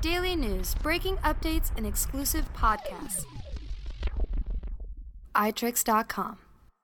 Daily news, breaking updates, and exclusive podcasts. iTricks.com.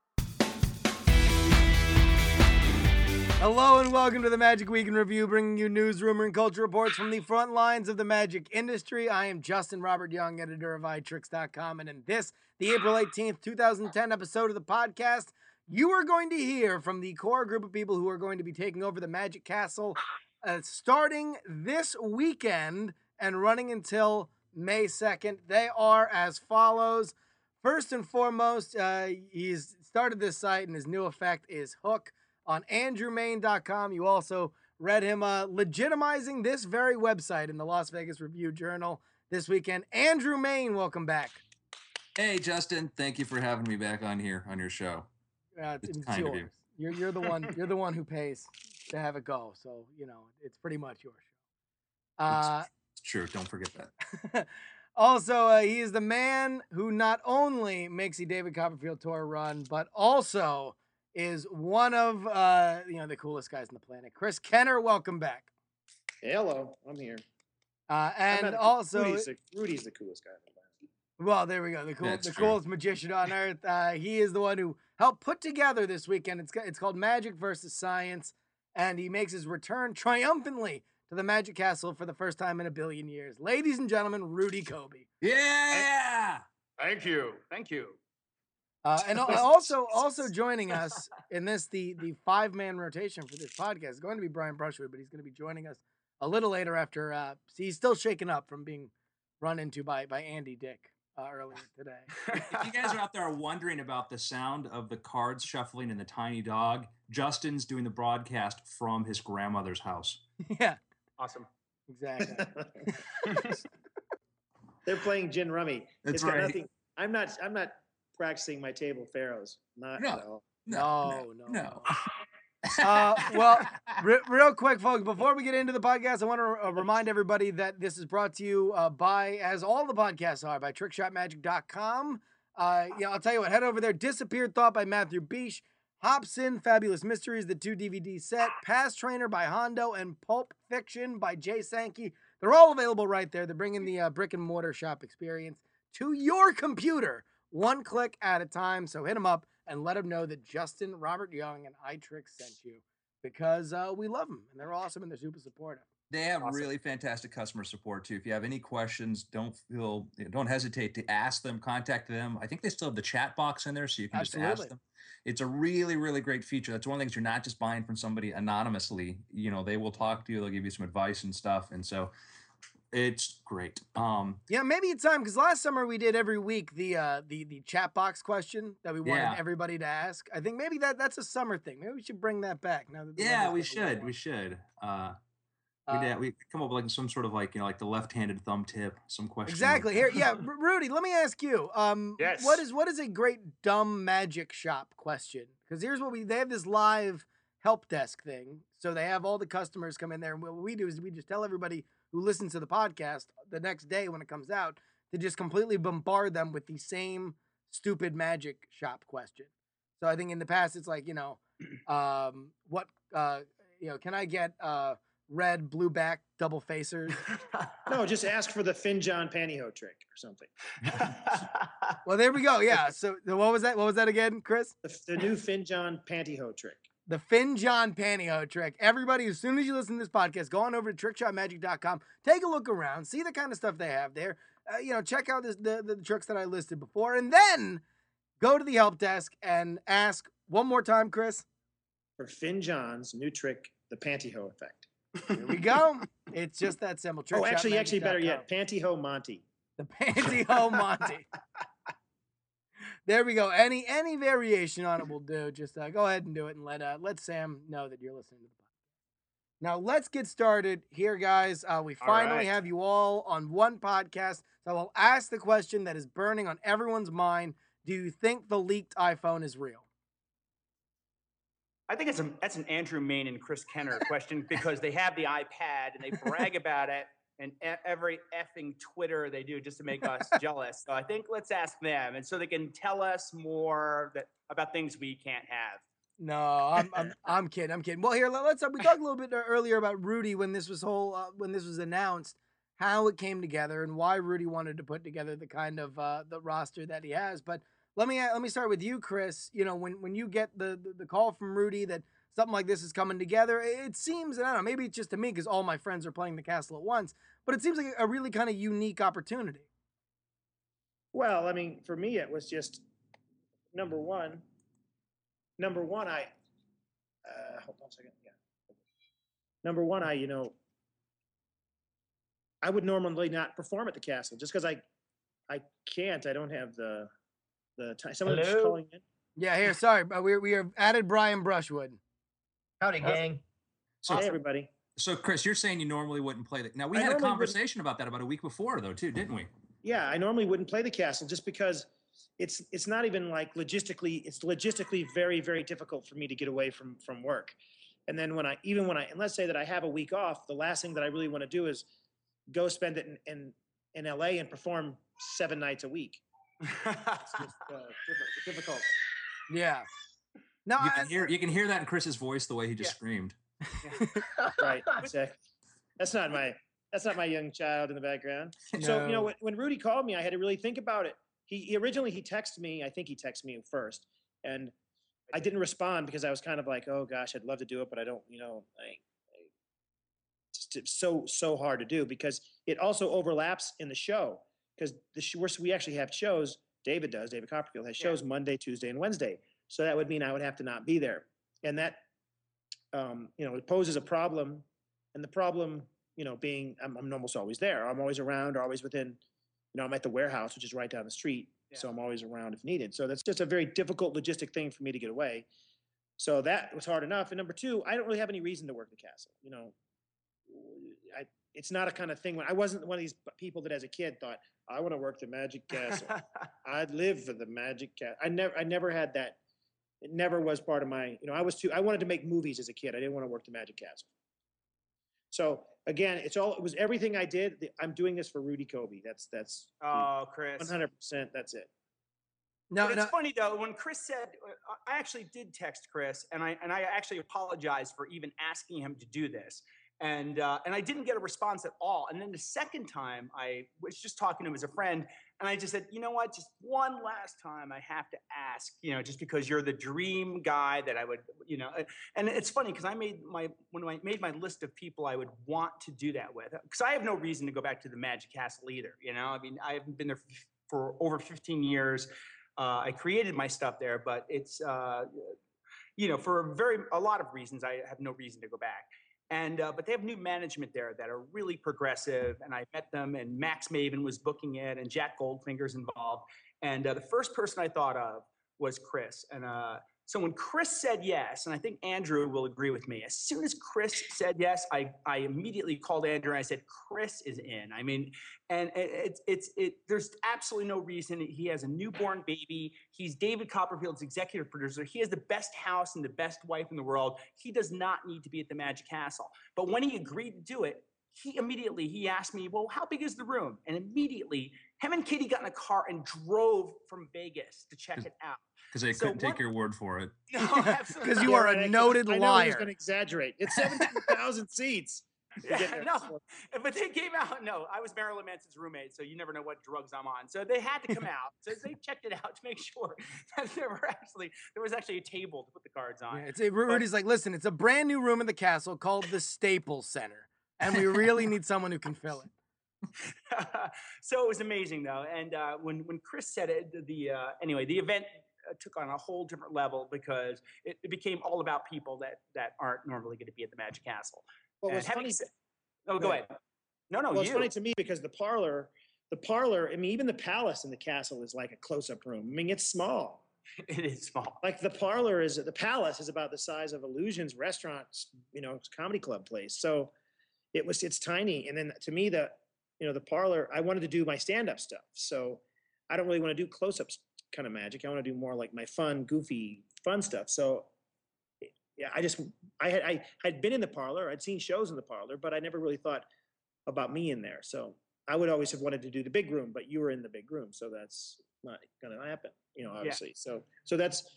Hello and welcome to the Magic Week in Review, bringing you news, rumor, and culture reports from the front lines of the magic industry. I am Justin Robert Young, editor of iTricks.com, and in this, the April 18th, 2010 episode of the podcast, you are going to hear from the core group of people who are going to be taking over the Magic Castle starting this weekend and running until May 2nd. They are as follows. First and foremost, he's started this site, and his new effect is Hook on AndrewMain.com. You also read him legitimizing this very website in the Las Vegas Review-Journal this weekend. Andrew Main, welcome back. Hey, Justin. Thank you for having me back on here on your show. It's kind yours. Of you. You're the one. You're the one who pays to have it go. So it's pretty much your show. It's true. Don't forget that. Also, he is the man who not only makes the David Copperfield tour run, but also is one of the coolest guys on the planet. Chris Kenner, welcome back. Hey, hello, I'm here. And also, Rudy's the coolest guy on the planet. Well, there we go. The coolest magician on earth. He is the one who helped put together this weekend. It's called Magic versus Science, and he makes his return triumphantly to the Magic Castle for the first time in a billion years. Ladies and gentlemen, Rudy Kobe. Yeah. Thank you. And also joining us in the 5-man rotation for this podcast is going to be Brian Brushwood, but he's going to be joining us a little later after. He's still shaken up from being run into by Andy Dick earlier today. If you guys are out there wondering about the sound of the cards shuffling and the tiny dog, Justin's doing the broadcast from his grandmother's house. Yeah. Awesome. Exactly. They're playing gin rummy. That's it's got right. Nothing. I'm not practicing my table pharaohs. Not at all. No. Well, real quick, folks, before we get into the podcast, I want to remind everybody that this is brought to you by, as all the podcasts are, by TrickShotMagic.com. I'll tell you what, head over there. Disappeared Thought by Matthew Beesh, Hobson, Fabulous Mysteries, the 2 DVD set, Pass Trainer by Hondo, and Pulp Fiction by Jay Sankey. They're all available right there. They're bringing the brick and mortar shop experience to your computer, one click at a time. So hit them up and let them know that Justin Robert Young and iTricks sent you, because we love them and they're awesome and they're super supportive. They have really fantastic customer support too. If you have any questions, don't hesitate to ask them, contact them. I think they still have the chat box in there, so you can just ask them. It's a really, really great feature. That's one of the things, you're not just buying from somebody anonymously. They will talk to you. They'll give you some advice and stuff. And so it's great. Maybe it's time, because last summer we did every week the chat box question that we wanted everybody to ask. I think maybe that's a summer thing. Maybe we should bring that back now that we should. We come up with like some sort of like the left-handed thumb tip, some question. Exactly. Here, Rudy, let me ask you. Yes. What is a great dumb magic shop question? Because here's what they have this live help desk thing. So they have all the customers come in there, and what we do is we just tell everybody who listens to the podcast the next day when it comes out to just completely bombard them with the same stupid magic shop question. So I think in the past it's like, can I get red, blue back, double facers? No, just ask for the Finjon pantyhose trick or something. Well, there we go. Yeah. So what was that? What was that again, Chris? The new Finjon pantyhose trick. The Finjon pantyhose trick. Everybody, as soon as you listen to this podcast, go on over to TrickShotMagic.com. Take a look around. See the kind of stuff they have there. Check out the tricks that I listed before. And then go to the help desk and ask one more time, Chris. For Finjon's new trick, the pantyhose effect. Here we go. It's just that simple. Actually better yet, Pantyhose Monty. The Pantyhose Monty. There we go. Any variation on it will do. Just go ahead and do it and let Sam know that you're listening to the podcast. Now let's get started here, guys. We finally have you all on one podcast. So I'll ask the question that is burning on everyone's mind. Do you think the leaked iPhone is real? I think that's an Andrew Main and Chris Kenner question, because they have the iPad and they brag about it, and every effing Twitter they do just to make us jealous. So I think let's ask them, and so they can tell us more about things we can't have. No, I'm kidding. Well, here we talked a little bit earlier about Rudy when this was announced, how it came together and why Rudy wanted to put together the kind of the roster that he has. But let me start with you, Chris. You know, when you get the call from Rudy that something like this is coming together, it seems, and I don't know, maybe it's just to me because all my friends are playing the castle at once, but it seems like a really kind of unique opportunity. Well, I mean, for me, it was just number one. I hold on a second. Yeah. Number one, I would normally not perform at the castle just because I can't. I don't have the time. Someone's calling in. Yeah, here. Sorry, but we have added Brian Brushwood. Howdy, gang. So, hey, everybody. So, Chris, you're saying you normally wouldn't play Now, we had a conversation about that about a week before, though, too, didn't we? Yeah, I normally wouldn't play the castle just because it's not even like logistically. It's logistically very, very difficult for me to get away from work. And then and let's say that I have a week off, the last thing that I really want to do is go spend it in LA and perform 7 nights a week. It's just difficult. Yeah. No, you can hear that in Chris's voice the way he just screamed. Right. Exactly. That's not my young child in the background. No. So when Rudy called me, I had to really think about it. He originally texted me. I think he texted me first, and I didn't respond because I was kind of like, oh gosh, I'd love to do it, but I don't. It's so hard to do because it also overlaps in the show because we actually have shows. David Copperfield has shows Monday, Tuesday, and Wednesday. So that would mean I would have to not be there, and that it poses a problem. And the problem, being I'm almost always there. I'm always around, or always within. I'm at the warehouse, which is right down the street, so I'm always around if needed. So that's just a very difficult logistic thing for me to get away. So that was hard enough. And number two, I don't really have any reason to work the castle. It's not a kind of thing when I wasn't one of these people that as a kid thought I want to work the Magic Castle. I'd live for the Magic Castle. I never had that. It never was part of my. I wanted to make movies as a kid. I didn't want to work the Magic Castle. So again, it was everything I did. I'm doing this for Rudy Kobe. That's Chris, 100%. That's it. No, it's funny though. When Chris said, I actually did text Chris, and I actually apologized for even asking him to do this, and I didn't get a response at all. And then the second time, I was just talking to him as a friend, and I just said, you know what, just one last time, I have to ask, just because you're the dream guy that I would, And it's funny because when I made my list of people I would want to do that with, because I have no reason to go back to the Magic Castle either. I mean, I haven't been there for over 15 years. I created my stuff there, but it's, for a lot of reasons, I have no reason to go back. And but they have new management there that are really progressive, and I met them. And Max Maven was booking it, and Jack Goldfinger's involved. And the first person I thought of was Chris. And so when Chris said yes, and I think Andrew will agree with me, as soon as Chris said yes, I immediately called Andrew and I said, Chris is in. I mean, and there's absolutely no reason. He has a newborn baby. He's David Copperfield's executive producer. He has the best house and the best wife in the world. He does not need to be at the Magic Castle. But when he agreed to do it, he asked me, well, how big is the room? And immediately, him and Katie got in a car and drove from Vegas to check it out. Because they couldn't take your word for it. No, absolutely. Because you are a noted liar. I know he was going to exaggerate. It's 17,000 seats. No, but they came out. No, I was Marilyn Manson's roommate, so you never know what drugs I'm on. So they had to come out. So they checked it out to make sure that there was actually a table to put the cards on. Yeah, Rudy's like, listen, it's a brand new room in the castle called the Staples Center, and we really need someone who can fill it. So it was amazing, though. And when Chris said it, the event took on a whole different level because it became all about people that aren't normally going to be at the Magic Castle. Well, what's funny? Go ahead. No, well, it's funny to me because the parlor, I mean, even the palace in the castle is like a close-up room. I mean, it's small. It is small. Like the palace is about the size of Illusions restaurants, comedy club place. So it's tiny. And then to me, the parlor, I wanted to do my stand-up stuff. So I don't really want to do close-ups kind of magic. I want to do more like my fun, goofy, fun stuff. So yeah, I had been in the parlor. I'd seen shows in the parlor, but I never really thought about me in there. So I would always have wanted to do the big room, but you were in the big room. So that's not going to happen, obviously. Yeah. So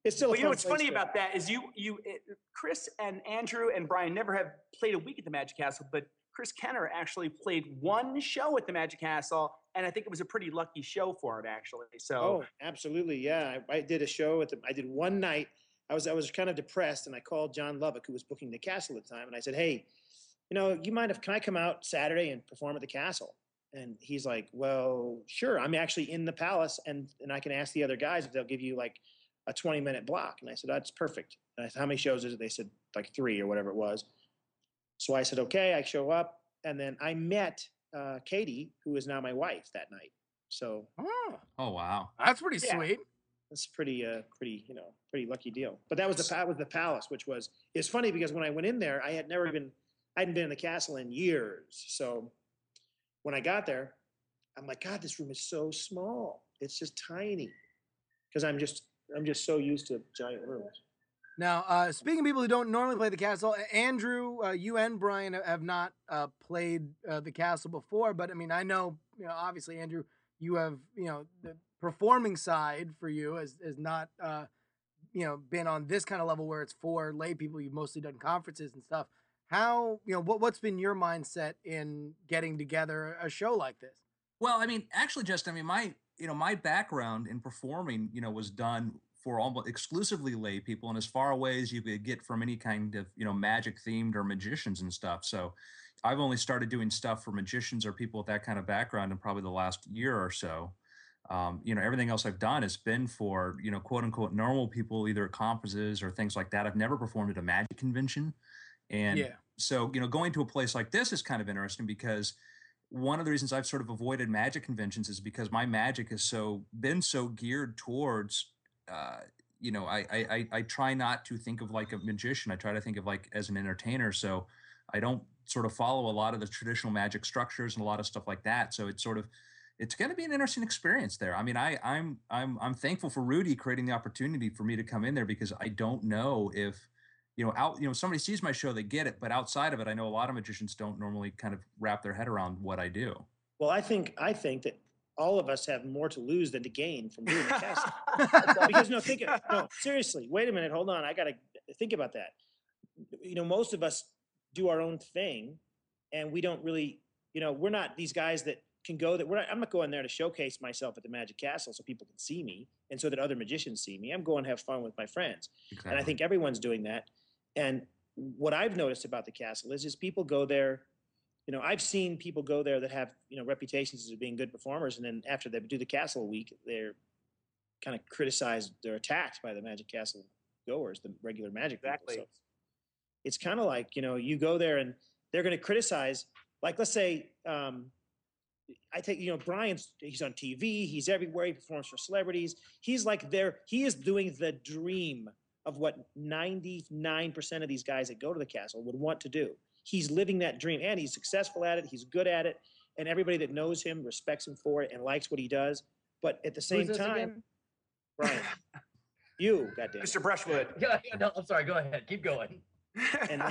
it's still. Well, what's funny about that is Chris and Andrew and Brian never have played a week at the Magic Castle, but Chris Kenner actually played one show at the Magic Castle, and I think it was a pretty lucky show for him, actually. So. Oh, absolutely, yeah. I did a show I did one night. I was kind of depressed, and I called John Lovick, who was booking the castle at the time, and I said, "Hey, you mind can I come out Saturday and perform at the castle?" And he's like, "Well, sure. I'm actually in the palace, and I can ask the other guys if they'll give you like a 20-minute block." And I said, "That's perfect." And I said, "How many shows is it?" They said like 3 or whatever it was. So I said, "Okay." I show up, and then I met Katie, who is now my wife, that night. So. Oh wow, that's pretty sweet. That's pretty lucky deal. But that was the palace, which it's funny because when I went in there, I hadn't been in the castle in years. So when I got there, I'm like, God, this room is so small. It's just tiny. Because I'm just so used to giant rooms. Now, speaking of people who don't normally play the castle, Andrew, you and Brian have not played the castle before, but I mean, I know, obviously, Andrew, you have, the performing side for you has not, been on this kind of level where it's for lay people. You've mostly done conferences and stuff. How, what's been your mindset in getting together a show like this? Well, I mean, actually, Justin, my background in performing, was done for almost exclusively lay people and as far away as you could get from any kind of, magic themed or magicians and stuff. So I've only started doing stuff for magicians or people with that kind of background in probably the last year or so. Everything else I've done has been for, quote unquote, normal people, either at conferences or things like that. I've never performed at a magic convention. And so, going to a place like this is kind of interesting because one of the reasons I've sort of avoided magic conventions is because my magic has been so geared towards, I try not to think of like a magician. I try to think of like as an entertainer. So I don't sort of follow a lot of the traditional magic structures and a lot of stuff like that. So it's going to be an interesting experience there. I mean, I'm thankful for Rudy creating the opportunity for me to come in there because I don't know if, somebody sees my show, they get it. But outside of it, I know a lot of magicians don't normally kind of wrap their head around what I do. Well, I think that all of us have more to lose than to gain from doing the casting. Because seriously, wait a minute, hold on. I got to think about that. Most of us do our own thing and we don't really, we're not these guys that can go I'm not going there to showcase myself at the Magic Castle so people can see me and so that other magicians see me. I'm going to have fun with my friends. Exactly. And I think everyone's doing that. And what I've noticed about the castle is people go there. I've seen people go there that have, reputations as being good performers. And then after they do the castle a week, they're kind of criticized. They're attacked by the Magic Castle goers, the regular magic people. So it's kind of like, you go there and they're going to criticize, like, let's say, I take, Brian's, he's on TV, he's everywhere, he performs for celebrities. He's like he is doing the dream of what 99% of these guys that go to the castle would want to do. He's living that dream and he's successful at it. He's good at it. And everybody that knows him respects him for it and likes what he does. But at the same time, Brian, you, goddamn. Mr. Brushwood. Yeah, no, I'm sorry. Go ahead. Keep going. And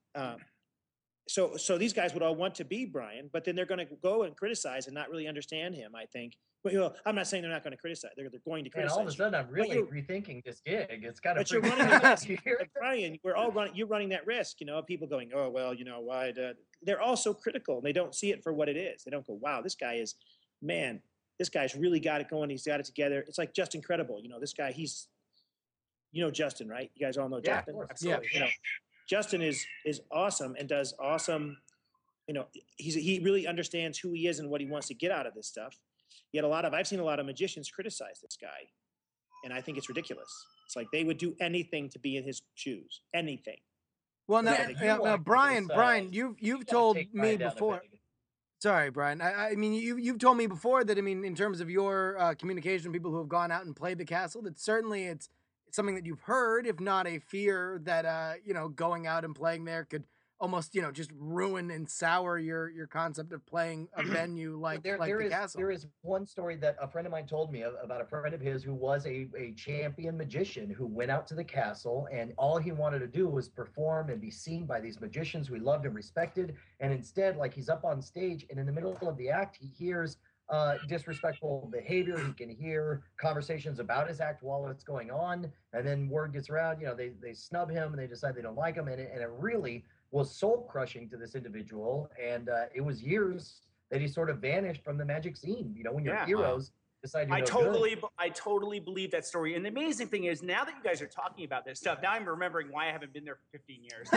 so these guys would all want to be Brian, but then they're going to go and criticize and not really understand him, I think. But I'm not saying they're not going to criticize. They're going to criticize. And all of a sudden, I'm really rethinking this gig. It's kind of. But you're running the risk here, Brian. We're all running. You're running that risk. People going, oh well, why? They're all so critical, and they don't see it for what it is. They don't go, wow, this guy's really got it going. He's got it together. It's like Justin Credible. This guy. He's, Justin, right? You guys all know Justin. Of course. Absolutely. Yeah. Justin is awesome and does awesome. He really understands who he is and what he wants to get out of this stuff. Yet I've seen a lot of magicians criticize this guy, and I think it's ridiculous. It's like they would do anything to be in his shoes, anything. Well, now, Brian, you've told me before. Sorry, Brian. I mean, you've told me before that, in terms of your communication, people who have gone out and played the castle, that certainly it's something that you've heard, if not a fear that, going out and playing there could almost, just ruin and sour your concept of playing a venue like the castle. There is one story that a friend of mine told me about a friend of his who was a champion magician who went out to the castle, and all he wanted to do was perform and be seen by these magicians who he loved and respected. And instead, like, he's up on stage, and in the middle of the act, he hears disrespectful behavior. He can hear conversations about his act while it's going on, and then word gets around. They snub him and they decide they don't like him, and it really was soul crushing to this individual. And it was years that he sort of vanished from the Magic scene. When your heroes decide you're I totally believe that story. And the amazing thing is, now that you guys are talking about this stuff, now I'm remembering why I haven't been there for 15 years.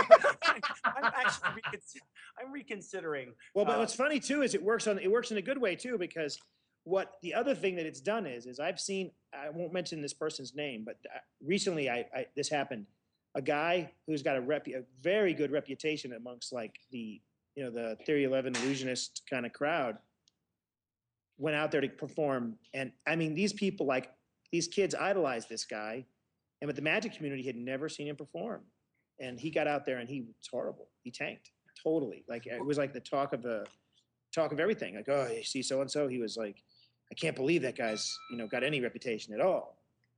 I'm reconsidering. Well, but what's funny too is it works in a good way too, because what the other thing that it's done is I've seen, I won't mention this person's name, but recently this happened. A guy who's got a very good reputation amongst like the Theory 11 illusionist kind of crowd went out there to perform. And I mean, these people, like these kids idolized this guy, but the Magic community had never seen him perform. And he got out there and he was horrible. He tanked totally. Like it was like the talk of everything. Like, oh, you see so-and-so, he was like, I can't believe that guy's, got any reputation at all.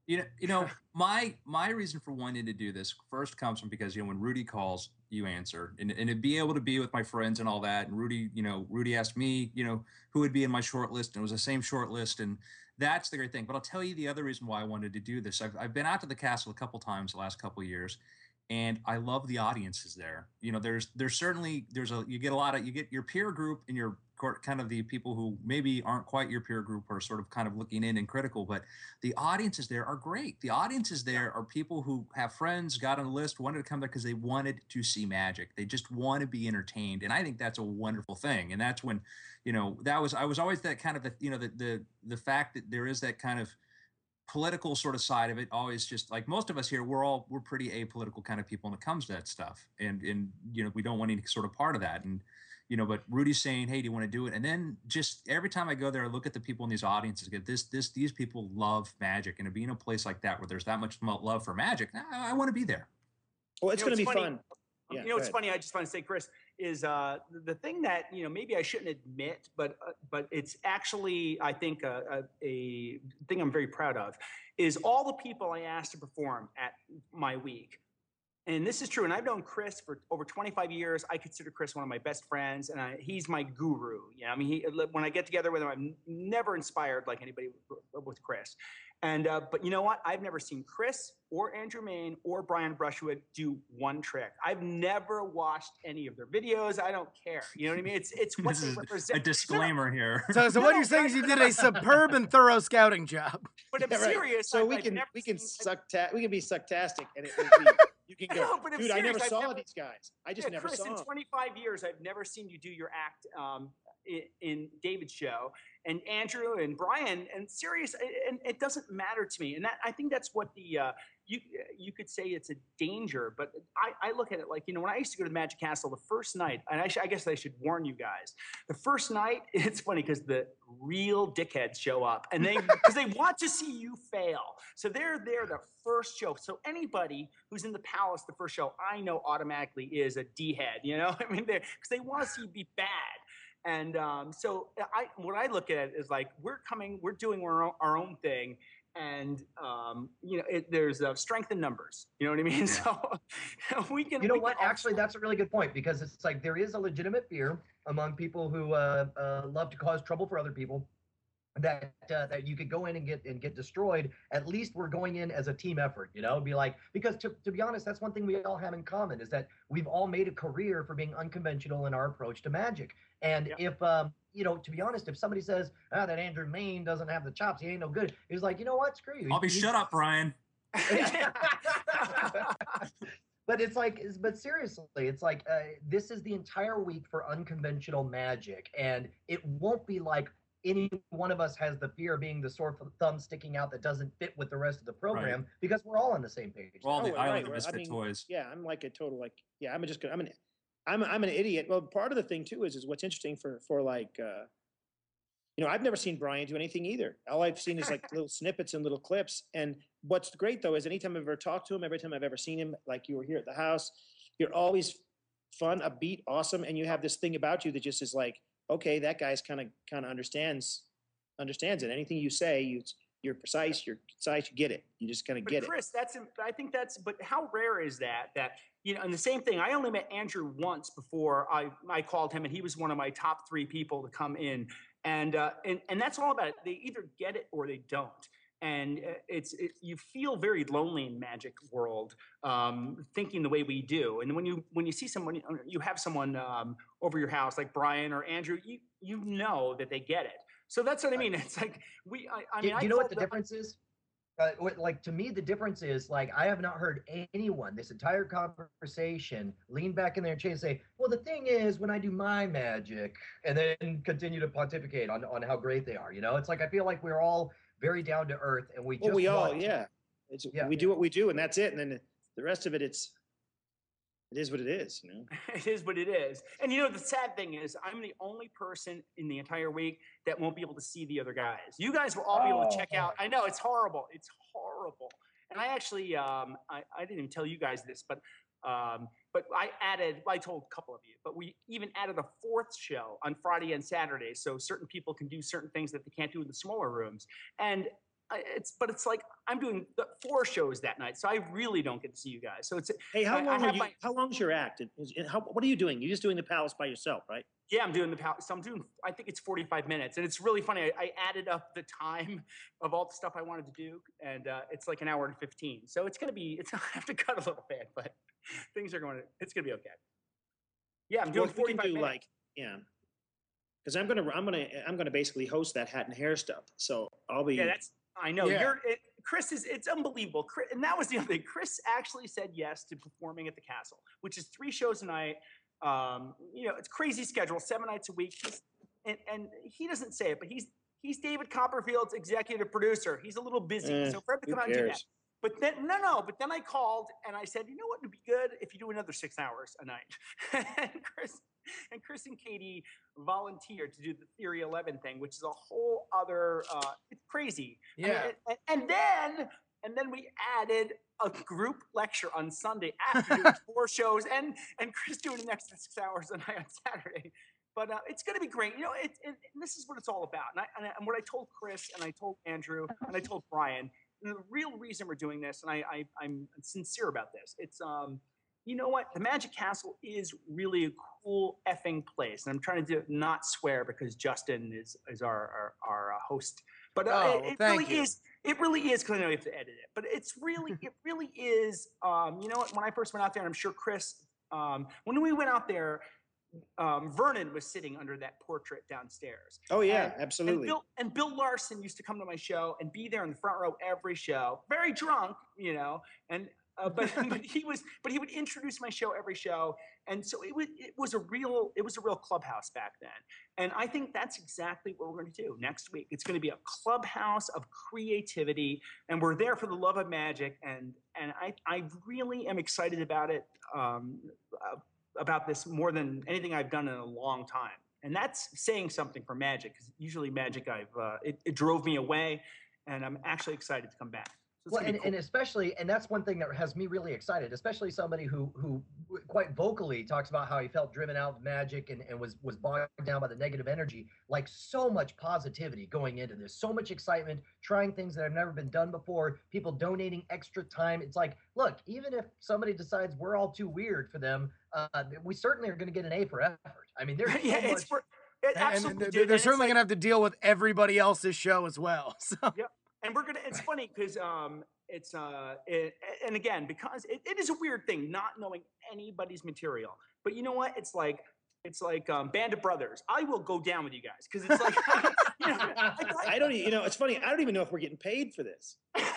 My reason for wanting to do this first comes from because when Rudy calls, you answer, and to be able to be with my friends and all that. And Rudy asked me, who would be in my short list, and it was the same short list, and that's the great thing. But I'll tell you the other reason why I wanted to do this. I've been out to the castle a couple times the last couple of years, and I love the audiences there. There's certainly you get your peer group and your kind of the people who maybe aren't quite your peer group are sort of kind of looking in and critical, but the audiences there are great. The audiences there are people who have friends, got on the list, wanted to come there because they wanted to see magic. They just want to be entertained, and I think that's a wonderful thing. And that's when, I was always that kind of the fact that there is that kind of political sort of side of it, always just like most of us here, we're pretty apolitical kind of people when it comes to that stuff, and we don't want any sort of part of that. And but Rudy's saying, hey, do you want to do it? And then just every time I go there, I look at the people in these audiences, get these people love magic, and to be in a place like that where there's that much love for magic, I want to be there. Well, it's going to be fun. Yeah, it's funny. I just want to say, Chris, is the thing that maybe I shouldn't admit, but it's actually I think a thing I'm very proud of is all the people I asked to perform at my week. And this is true, and I've known Chris for over 25 years. I consider Chris one of my best friends, and he's my guru. When I get together with him, I'm never inspired like anybody with Chris. And but you know what? I've never seen Chris or Andrew Mayne or Brian Brushwood do one trick. I've never watched any of their videos. I don't care. You know what I mean? It's what they represent. A disclaimer here. So what you're saying is you did a superb and thorough scouting job. But I'm serious. So we can be sucktastic, and it will be. You can go, no, but dude, I never saw these guys. I just never Chris, saw them. in 25 years, I've never seen you do your act in David's show. And Andrew and Brian, and serious, and it doesn't matter to me. And that I think that's what the you could say it's a danger, but I look at it like, when I used to go to the Magic Castle the first night, and I guess I should warn you guys, the first night, it's funny because the real dickheads show up, and because they want to see you fail. So they're there the first show. So anybody who's in the palace the first show, I know automatically is a D-head, I mean, because they want to see you be bad. And so what I look at is like, we're doing our own thing. And, there's strength in numbers. You know what I mean? Yeah. So we can. Actually, that's a really good point, because it's like there is a legitimate fear among people who love to cause trouble for other people that you could go in and get destroyed. At least we're going in as a team effort, be like, because to be honest, that's one thing we all have in common, is that we've all made a career for being unconventional in our approach to magic. And if to be honest, if somebody says, that Andrew Mayne doesn't have the chops, he ain't no good, he's like, you know what, screw you. Shut up, Brian. But but seriously, it's like, this is the entire week for unconventional magic, and it won't be like any one of us has the fear of being the sore thumb sticking out that doesn't fit with the rest of the program, right, because we're all on the same page. We're all the island of misfit toys. Yeah, I'm like a total I'm an idiot. Well, part of the thing too is what's interesting for like I've never seen Brian do anything either. All I've seen is like little snippets and little clips. And what's great though is anytime I've ever talked to him, every time I've ever seen him, like you were here at the house, you're always fun, upbeat, awesome, and you have this thing about you that just is like, okay, that guy's kind of understands it. Anything you say, you're precise, you're concise, you get it. You just kind of get Chris, it. but how rare is that you know, and the same thing. I only met Andrew once before I called him, and he was one of my top 3 people to come in, and that's all about it. They either get it or they don't. And you feel very lonely in Magic world, thinking the way we do. And when you see someone, you have someone over your house like Brian or Andrew, you know that they get it. So that's what I mean. It's like I mean, you know what the difference is? Like, to me, the difference is, like, I have not heard anyone this entire conversation lean back in their chair and say, well, the thing is, when I do my magic, and then continue to pontificate on how great they are. You know, it's like, I feel like we're all very down to earth, and we just we do what we do, and that's it. And then the rest of it, it is what it is, you know. It is what it is. And you know, the sad thing is, I'm the only person in the entire week that won't be able to see the other guys. You guys will all be able to check out. I know, it's horrible. It's horrible. And I actually, I didn't even tell you guys this, but I told a couple of you, but we even added a 4th show on Friday and Saturday, so certain people can do certain things that they can't do in the smaller rooms. And it's like I'm doing 4 shows that night, so I really don't get to see you guys. So it's hey, how long's your act? What are you doing? You're just doing the Palace by yourself, right? Yeah, I'm doing the Palace. So I think it's 45 minutes, and it's really funny. I added up the time of all the stuff I wanted to do, and it's like 1 hour and 15. So it's gonna have to cut a little bit, but it's gonna be okay. Yeah, I'm doing 45 minutes. Because I'm gonna basically host that hat and hair stuff. So I'll be. Yeah, I know. Yeah. Chris it's unbelievable. And that was the other thing. Chris actually said yes to performing at the Castle, which is 3 shows a night. You know, it's crazy schedule, 7 nights a week. And he doesn't say it, but he's David Copperfield's executive producer. He's a little busy. So for him to come out and do that. But then but then I called and I said, you know what would be good if you do another 6 hours a night. and Chris and Katie volunteered to do the Theory 11 thing, which is a whole other it's crazy. Yeah. I mean, and then we added a group lecture on Sunday after doing 4 shows and Chris doing the next 6 hours a night on Saturday. But it's going to be great. You know, and this is what it's all about. And what I told Chris and I told Andrew and I told Brian, the real reason we're doing this, and I'm sincere about this, it's you know what? The Magic Castle is really a cool effing place. And I'm trying to not swear because Justin is our host. But it really is because I know you have to edit it. But it really is. You know what? When I first went out there, and I'm sure Chris, when we went out there, Vernon was sitting under that portrait downstairs. Oh yeah, absolutely. And Bill Larson used to come to my show and be there in the front row every show, very drunk, you know, and but he would introduce my show every show, and so it was a real clubhouse back then. And I think that's exactly what we're going to do next week. It's going to be a clubhouse of creativity, and we're there for the love of magic. And I really am excited about it. About this more than anything I've done in a long time. And that's saying something for Magic, because usually Magic, it drove me away, and I'm actually excited to come back. So well, and especially, and that's one thing that has me really excited, especially somebody who quite vocally talks about how he felt driven out of Magic and was bogged down by the negative energy. Like, so much positivity going into this, so much excitement, trying things that have never been done before, people donating extra time. It's like, look, even if somebody decides we're all too weird for them, we certainly are going to get an A for effort. I mean, there's so much. And they're certainly going to have to deal with everybody else's show as well. So. Yep. And it's funny because and again, because it is a weird thing not knowing anybody's material. But you know what? It's like Band of Brothers. I will go down with you guys because it's like, you know, I don't. You know, it's funny. I don't even know if we're getting paid for this.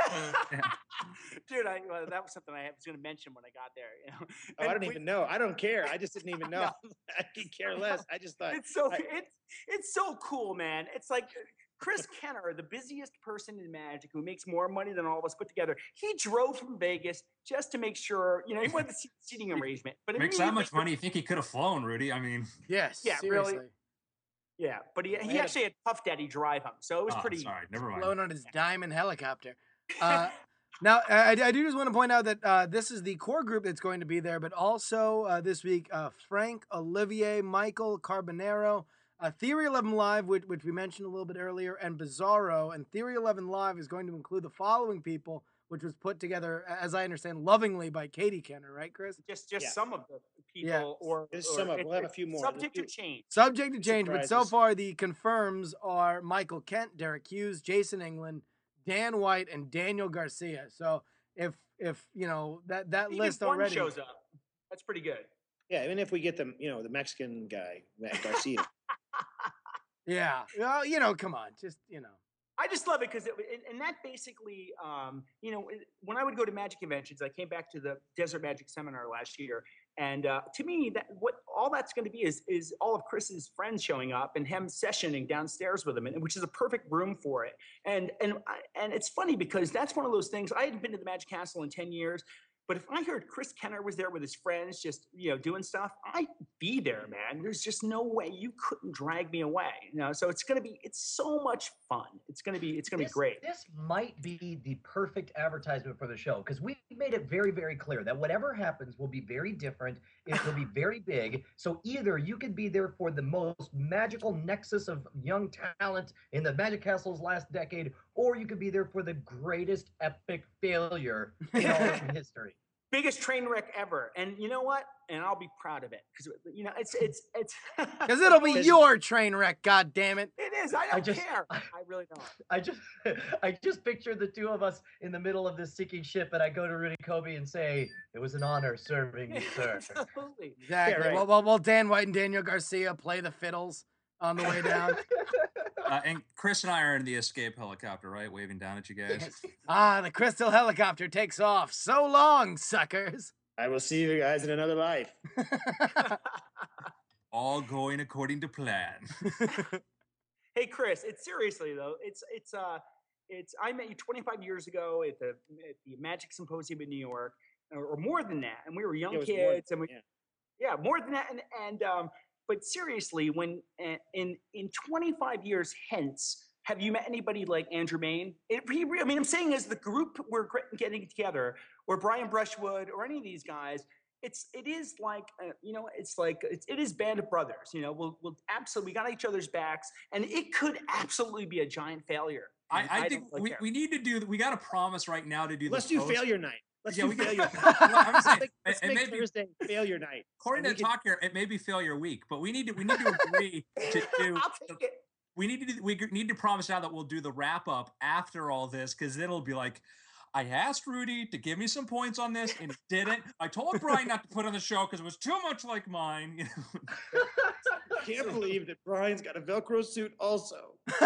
Dude, that was something I was going to mention when I got there. You know, I don't even know. I don't care. I just didn't even know. I could care less. I just thought it's so cool, man. It's like Chris Kenner, the busiest person in Magic, who makes more money than all of us put together. He drove from Vegas just to make sure, you know, he wanted the seating arrangement. But makes that much money. You think he could have flown, Rudy? I mean, yes, yeah, seriously. Really. Yeah, but he actually had Puff Daddy drive him, so it was pretty. Sorry, never mind. Flown on his diamond helicopter. Now, I do just want to point out that this is the core group that's going to be there, but also this week, Frank, Olivier, Michael, Carbonero, Theory 11 Live, which we mentioned a little bit earlier, and Bizarro. And Theory 11 Live is going to include the following people: which was put together, as I understand, lovingly by Katie Kenner, right, Chris? Just Yeah. some of the people, Yeah. or There's some of. We'll have a few more. Subject to change. Subject to change, but so Surprises. far the confirms are Michael Kent, Derek Hughes, Jason England, Dan White, and Daniel Garcia. So if you know that Even list if one already shows up, that's pretty good. Yeah, even if we get them, the Mexican guy, Matt Garcia. Yeah. Well, come on, just I just love it because and that basically, when I would go to magic conventions, I came back to the Desert Magic Seminar last year, and to me, that what all that's going to be is all of Chris's friends showing up and him sessioning downstairs with him, which is a perfect room for it. And it's funny because that's one of those things. I hadn't been to the Magic Castle in 10 years. But if I heard Chris Kenner was there with his friends, just doing stuff, I'd be there, man. There's just no way you couldn't drag me away. So it's so much fun. It's gonna be great. This might be the perfect advertisement for the show because we made it very, very clear that whatever happens will be very different. It will be very big. So either you could be there for the most magical nexus of young talent in the Magic Castle's last decade, or you could be there for the greatest epic failure in all of history. Biggest train wreck ever, and you know what? And I'll be proud of it because it's because it'll be your train wreck. God damn it! It is. I don't care. I really don't. I just picture the two of us in the middle of this sinking ship, and I go to Rudy Kobe and say, "It was an honor serving you, sir." Absolutely. Exactly. Yeah, right. Well, Dan White and Daniel Garcia play the fiddles on the way down. And Chris and I are in the escape helicopter, right? Waving down at you guys. The crystal helicopter takes off. So long, suckers. I will see you guys in another life. All going according to plan. Hey, Chris, it's seriously though. It's I met you 25 years ago at the Magic Symposium in New York, or more than that, and we were young It was kids, more, and yeah, more than that, and but seriously, when in 25 years hence, have you met anybody like Andrew Main? I'm saying as the group we're getting together, or Brian Brushwood, or any of these guys, it is like it is Band of Brothers. We'll absolutely, we got each other's backs, and it could absolutely be a giant failure. I think we need to do. We got to promise right now to do. Let's do failure night. Let's do failure night. I'm saying, Let's make Thursday failure night. According to talk here, it may be failure week, but we need to agree to do. I'll take it. We need to promise now that we'll do the wrap up after all this, because it'll be like, I asked Rudy to give me some points on this, and he didn't. I told Brian not to put on the show because it was too much like mine. I can't believe that Brian's got a Velcro suit also.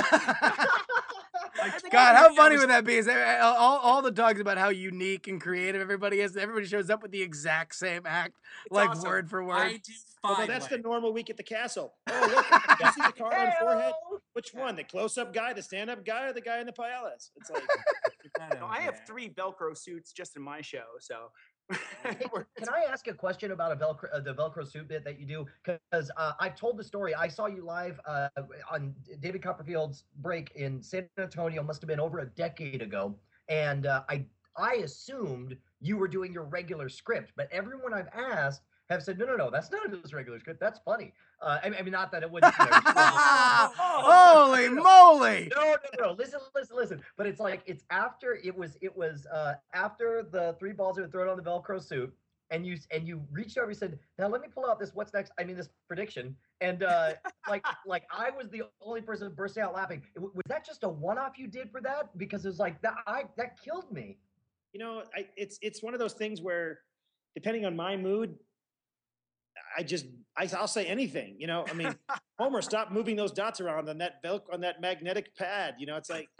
God, how funny would that be? Is all the talks about how unique and creative everybody is. Everybody shows up with the exact same act, It's like awesome. word for word. I do Although fine. that's the normal week at the castle. Oh, look, you see the card on the forehead? Which one? The close-up guy, the stand-up guy, or the guy in the payalas? It's like, No, I have 3 Velcro suits just in my show, so. Can I ask a question about the Velcro suit bit that you do? Because I've told the story. I saw you live on David Copperfield's break in San Antonio. Must have been over a decade ago, and I assumed you were doing your regular script. But everyone I've asked have said, no, that's not his regular script. That's funny. I mean, not that it wouldn't. Holy moly! No. Listen. But it's like it's after it was after the 3 balls are thrown on the Velcro suit, and you reached over and said, "Now let me pull out this what's next." I mean, this prediction, and like I was the only person bursting out laughing. Was that just a one-off you did for that? Because it was like that killed me. it's one of those things where, depending on my mood, I'll say anything. I mean, Homer, stop moving those dots around on that on that magnetic pad. It's like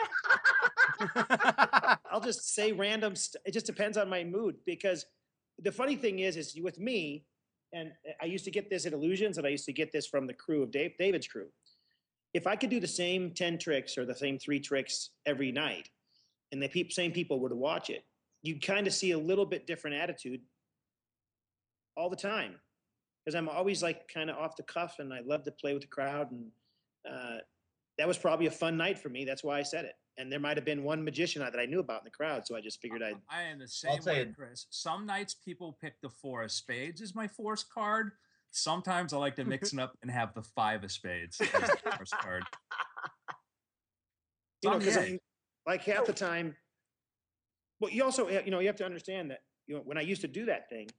I'll just say random. It just depends on my mood, because the funny thing is with me, and I used to get this at Illusions, and I used to get this from the crew of David's crew. If I could do the same 10 tricks or the same 3 tricks every night, and the same people were to watch it, you'd kind of see a little bit different attitude all the time. Because I'm always like kind of off the cuff, and I love to play with the crowd. And that was probably a fun night for me. That's why I said it. And there might have been one magician that I knew about in the crowd, so I just figured I'd. I am the same way, Chris. Some nights people pick the 4 of spades as my force card. Sometimes I like to mix it up and have the 5 of spades as the force card. Because like half the time, Well, you also, you have to understand that, when I used to do that thing,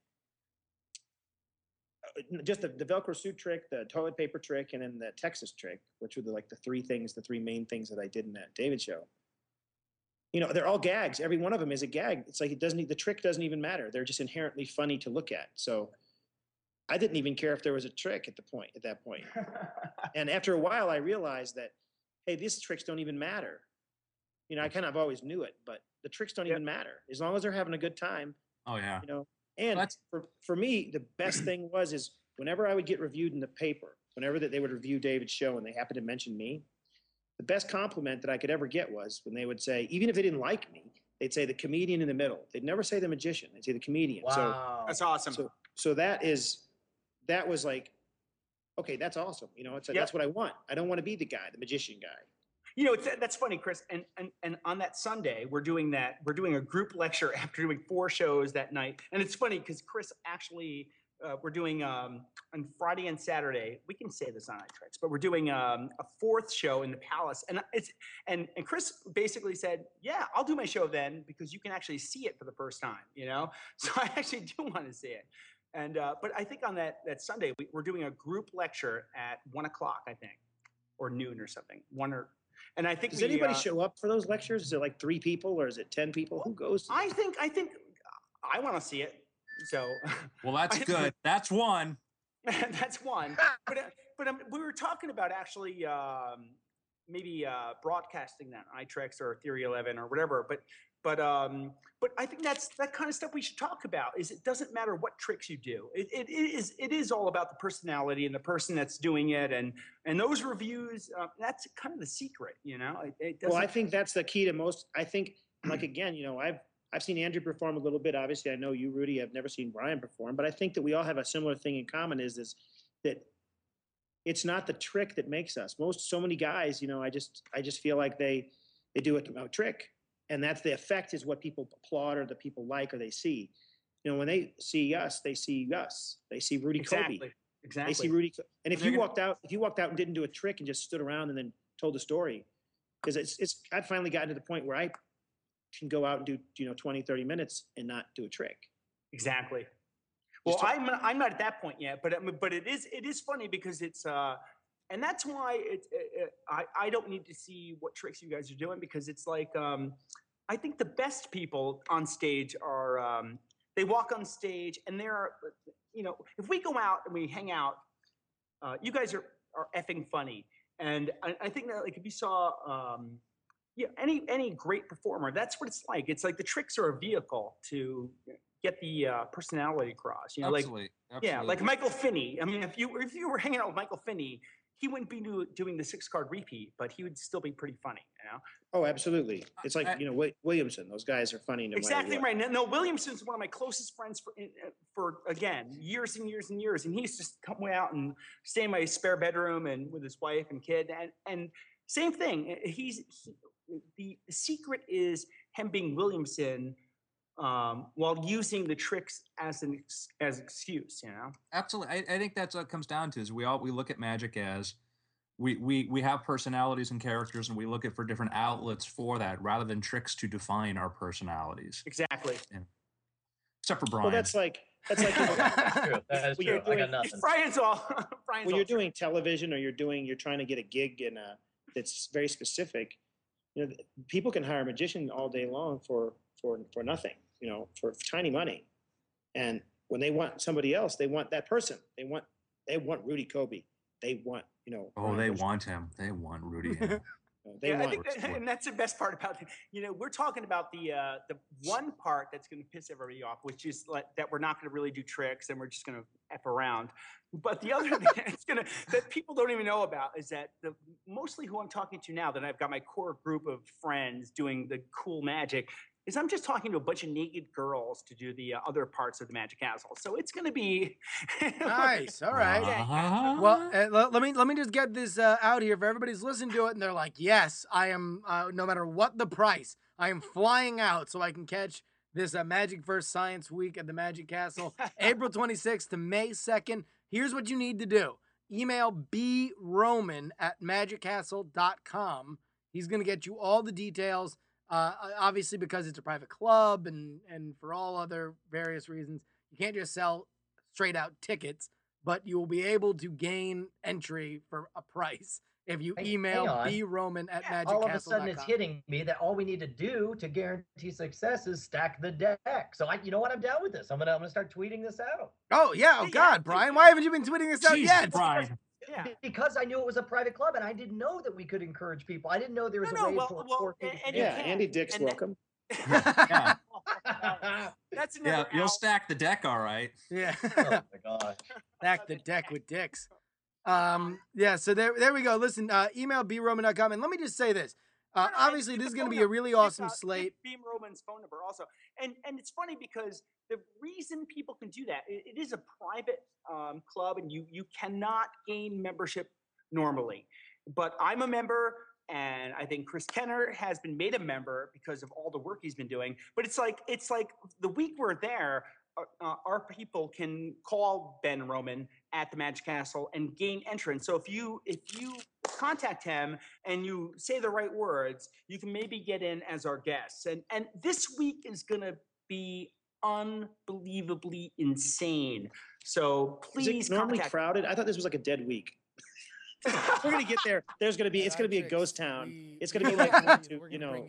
just the Velcro suit trick, the toilet paper trick, and then the Texas trick, which were the three main things that I did in that David show. They're all gags. Every one of them is a gag. It's like the trick doesn't even matter. They're just inherently funny to look at. So I didn't even care if there was a trick at that point. And after a while, I realized that, hey, these tricks don't even matter. I kind of always knew it, but the tricks don't even matter as long as they're having a good time. Oh yeah. And for me, the best thing is whenever I would get reviewed in the paper, whenever that they would review David's show and they happened to mention me, the best compliment that I could ever get was when they would say, even if they didn't like me, they'd say the comedian in the middle. They'd never say the magician. They'd say the comedian. Wow. That's awesome. So that was like, okay, that's awesome. That's what I want. I don't want to be the guy, the magician guy. That's funny, Chris. And on that Sunday, we're doing a group lecture after doing 4 shows that night. And it's funny because Chris actually, we're doing on Friday and Saturday. We can say this on iTricks, but we're doing a 4th show in the Palace. And Chris basically said, "Yeah, I'll do my show then because you can actually see it for the first time." So I actually do want to see it. And but I think on that Sunday we're doing a group lecture at 1:00, I think, or noon or something. And I think does anybody show up for those lectures? Is it like 3 people or is it 10 people? Who goes? I think I want to see it. So well, that's good. That's one. That's one. But we were talking about actually maybe broadcasting that on iTricks or Theory 11 or whatever. But I think that's that kind of stuff we should talk about. Is it doesn't matter what tricks you do. It is all about the personality and the person that's doing it, and those reviews. That's kind of the secret, Well, I think that's the key to most. I think, like again, I've seen Andrew perform a little bit. Obviously, I know you, Rudy. I've never seen Brian perform, but I think that we all have a similar thing in common. Is that it's not the trick that makes us. So many guys, I just feel like they do a trick. And that's the effect is what people applaud or the people like or they see. When they see us, they see us. They see Rudy Kobe. Exactly. They see Rudy. And if you walked out and didn't do a trick and just stood around and then told the story, because I've finally gotten to the point where I can go out and do 20, 30 minutes and not do a trick. Exactly. Well, I'm not at that point yet, but it is funny because it's and that's why I don't need to see what tricks you guys are doing because it's like I think the best people on stage are they walk on stage and they're if we go out and we hang out, you guys are effing funny, and I think that like if you saw any great performer, that's what it's like. It's like the tricks are a vehicle to get the personality across. Absolutely. Yeah, like Michael Finney. I mean, if you were hanging out with Michael Finney, he wouldn't be doing the 6-card repeat, but he would still be pretty funny, Oh, absolutely. It's like, Williamson. Those guys are funny no exactly matter what. right. No, Williamson's one of my closest friends for again, years and years and years. And he used to come out and stay in my spare bedroom and with his wife and kid. And same thing. The secret is him being Williamson while using the tricks as excuse, Absolutely. I think that's what it comes down to is we look at magic as we have personalities and characters and we look at for different outlets for that rather than tricks to define our personalities. Exactly. Except for Brian. Well, that's like That's true. That is true. I got nothing. Brian's all. When you're doing television or you're trying to get a gig that's very specific, people can hire a magician all day long for nothing, for tiny money. And when they want somebody else, they want that person. They want Rudy Kobe. They want, Oh, they want him. They want Rudy. I think and that's the best part about it. We're talking about the one part that's going to piss everybody off, which is that we're not going to really do tricks and we're just going to F around. But the other thing that people don't even know about is that mostly who I'm talking to now, that I've got my core group of friends doing the cool magic, is I'm just talking to a bunch of naked girls to do the other parts of the Magic Castle. So it's going to be nice. All right. Well, let me just get this out here for everybody's listening to it, and they're like, "Yes, I am. No matter what the price, I am flying out so I can catch this Magic First Science Week at the Magic Castle, April 26th to May 2nd. Here's what you need to do: email broman@magiccastle.com. He's going to get you all the details. Obviously, because it's a private club and for all other various reasons, you can't just sell straight out tickets, but you will be able to gain entry for a price if you email broman@magiccastle.com. All of a sudden, it's hitting me that all we need to do to guarantee success is stack the deck. So you know what? I'm down with this. I'm gonna start tweeting this out. Oh yeah. Oh God, Brian, why haven't you been tweeting this out yet? Brian. Yeah. Because I knew it was a private club, and I didn't know that we could encourage people. I didn't know there was a way for people to Yeah, Andy Dick's welcome. Yeah. That's Yeah, you'll stack the deck, all right. Yeah. Oh my gosh. Stack the deck with dicks. Yeah, so there we go. Listen, email broman.com. And let me just say this. Obviously, this is going to be a really awesome slate. Beam Roman's phone number also. And it's funny because the reason people can do that, it is a private club, and you cannot gain membership normally. But I'm a member, and I think Chris Kenner has been made a member because of all the work he's been doing. But it's like the week we're there, our people can call Ben Roman at the Magic Castle and gain entrance. So if you contact him and you say the right words, you can maybe get in as our guests. And this week is going to be unbelievably insane. So please, is it normally crowded? I thought this was like a dead week. We're gonna get there. It's gonna be a ghost town. It's gonna be like I think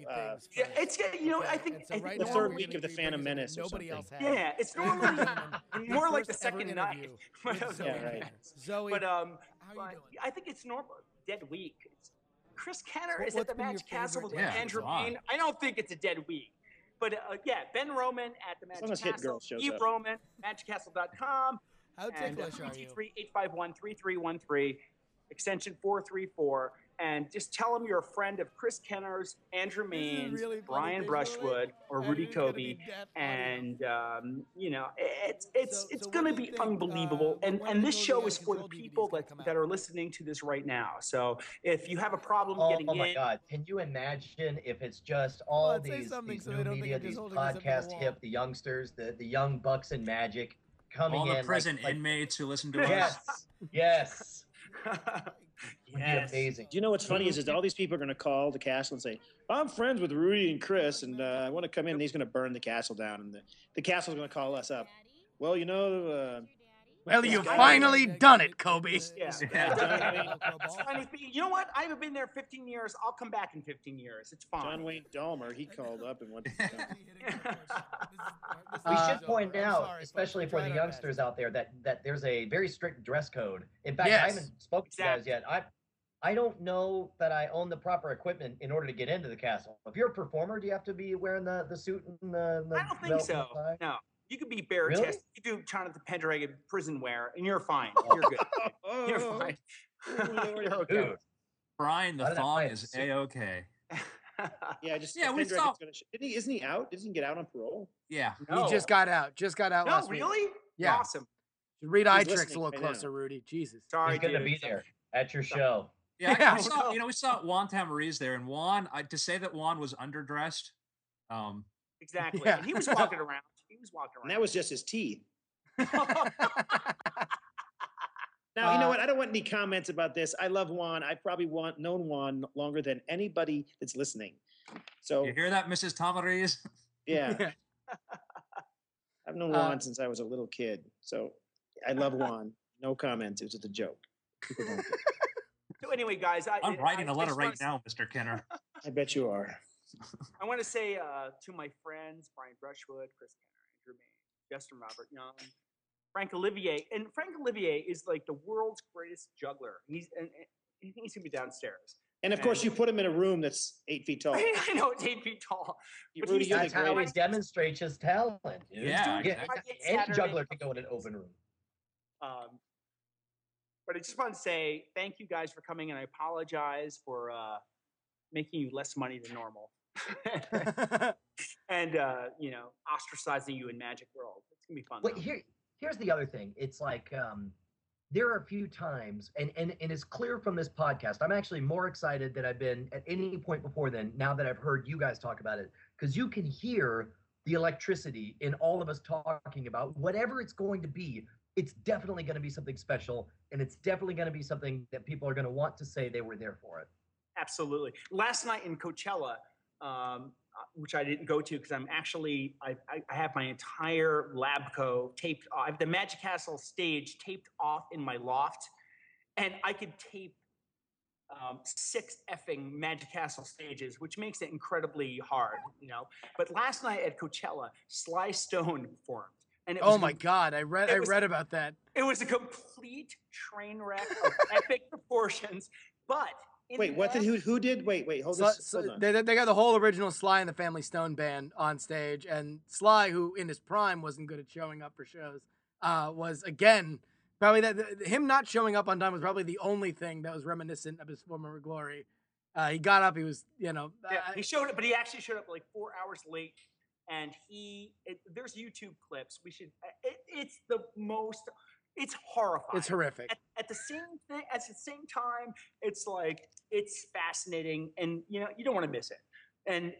the third week of the Phantom Menace or something. Yeah, it's normally more like the second night. Yeah, right. Zoe, But how you doing? I think it's normal dead week. Chris Kenner So is at what's the been your Magic Castle with favorite- Yeah, Andrew come on. Payne. I don't think it's a dead week. But Ben Roman at the Magic long as Hit Castle. Girl shows Eve up. Roman, magiccastle.com. How ticklish are you? 851-3313, extension 434. And just tell them you're a friend of Chris Kenner's, Andrew This is Maines, really funny Brian visually. Brushwood, or And Rudy it's gonna be Kobe. death audio. And it's So what going to do you be think, unbelievable. when And the this show Golden is for the Control DVD is people gonna that come out? that are listening to this right now. So if you have a problem Oh, getting my in, God. Can you imagine if it's just Come all on, say these something so new they don't think media, I'm just these holding us up to the podcast wall. hip, the youngsters, the young bucks and magic coming All in. the prison like, inmates who listen to us. yes, yes. Would Yes. be amazing. Do you know what's funny is all these people are going to call the castle and say, I'm friends with Rudy and Chris, and I want to come in. And he's going to burn the castle down, and the castle's going to call us up. Well, Well, This you've guy- finally done it, Kobe. Yeah. Yeah. You know what? I haven't been there 15 years. I'll come back in 15 years. It's fine. John Wayne Dahmer, he called up and went. We Uh, should point out, especially for the youngsters out there, that there's a very strict dress code. In fact, I Yes. haven't spoken to you guys yet. I don't know that I own the proper equipment in order to get into the castle. If you're a performer, do you have to be wearing the suit and the I don't think belt and so. tie? No. You could be bare Really? chest. You do Jonathan Pendragon prison wear, and you're fine. You're good. You're fine. You're okay. Dude, Brian, the How did I thong play is it? A-okay. Yeah, just Yeah, we Pendragon's saw- gonna isn't he out? Doesn't he get out on parole? Yeah. No. He just got out. No, last week. really? Yeah. Awesome. Read He's iTricks a listening little right now. closer, Rudy. Jesus. Sorry, he's going to dude. be there at your show. Yeah, Yeah. we saw Juan Tamariz there, and Juan, to say that Juan was underdressed, Exactly. Yeah. And he was walking around. And that was just his teeth. Now, you know what? I don't want any comments about this. I love Juan. I've probably known Juan longer than anybody that's listening. So, you hear that, Mrs. Tamariz? yeah, Yeah. I've known Juan since I was a little kid. So, I love Juan. No comments. It was just a joke. People don't get it. So anyway, guys, I'm writing a letter just right wanna- now, Mr. Kenner. I bet you are. I want to say to my friends, Brian Brushwood, Chris Kenner, Andrew Maine, Justin Robert Young, Frank Olivier. And Frank Olivier is like the world's greatest juggler. He's going to be downstairs. And of course, you put him in a room that's 8 feet tall. I know it's 8 feet tall. You- But Rudy, he's- you're the That's how he greatest. demonstrates his talent. Dude. Yeah, Yeah, exactly. any Saturday. juggler can go in an open room. But I just want to say thank you guys for coming, and I apologize for making you less money than normal. And ostracizing you in Magic World. It's gonna be fun. But though. here's the other thing. It's like there are a few times, and it's clear from this podcast. I'm actually more excited than I've been at any point before then. Now that I've heard you guys talk about it, because you can hear the electricity in all of us talking about whatever it's going to be. It's definitely going to be something special, and it's definitely going to be something that people are going to want to say they were there for it. Absolutely. Last night in Coachella, which I didn't go to because I'm actually I have my entire Labco taped. I have the Magic Castle stage taped off in my loft, and I could tape 6 effing Magic Castle stages, which makes it incredibly hard, you know. But last night at Coachella, Sly Stone performed, and it was Oh my God, I read about that. it was a complete train wreck of epic proportions. But in Wait, the what did end- who did? Wait, hold So, this. Hold on. they got the whole original Sly and the Family Stone band on stage, and Sly, who in his prime wasn't good at showing up for shows, was again probably him not showing up on time was probably the only thing that was reminiscent of his former glory. He got up, he was he showed up, but he actually showed up like 4 hours late. And there's YouTube clips. We should. It's the most. It's horrifying. it's horrific. At the same time, it's like it's fascinating, and you know you don't want to miss it. And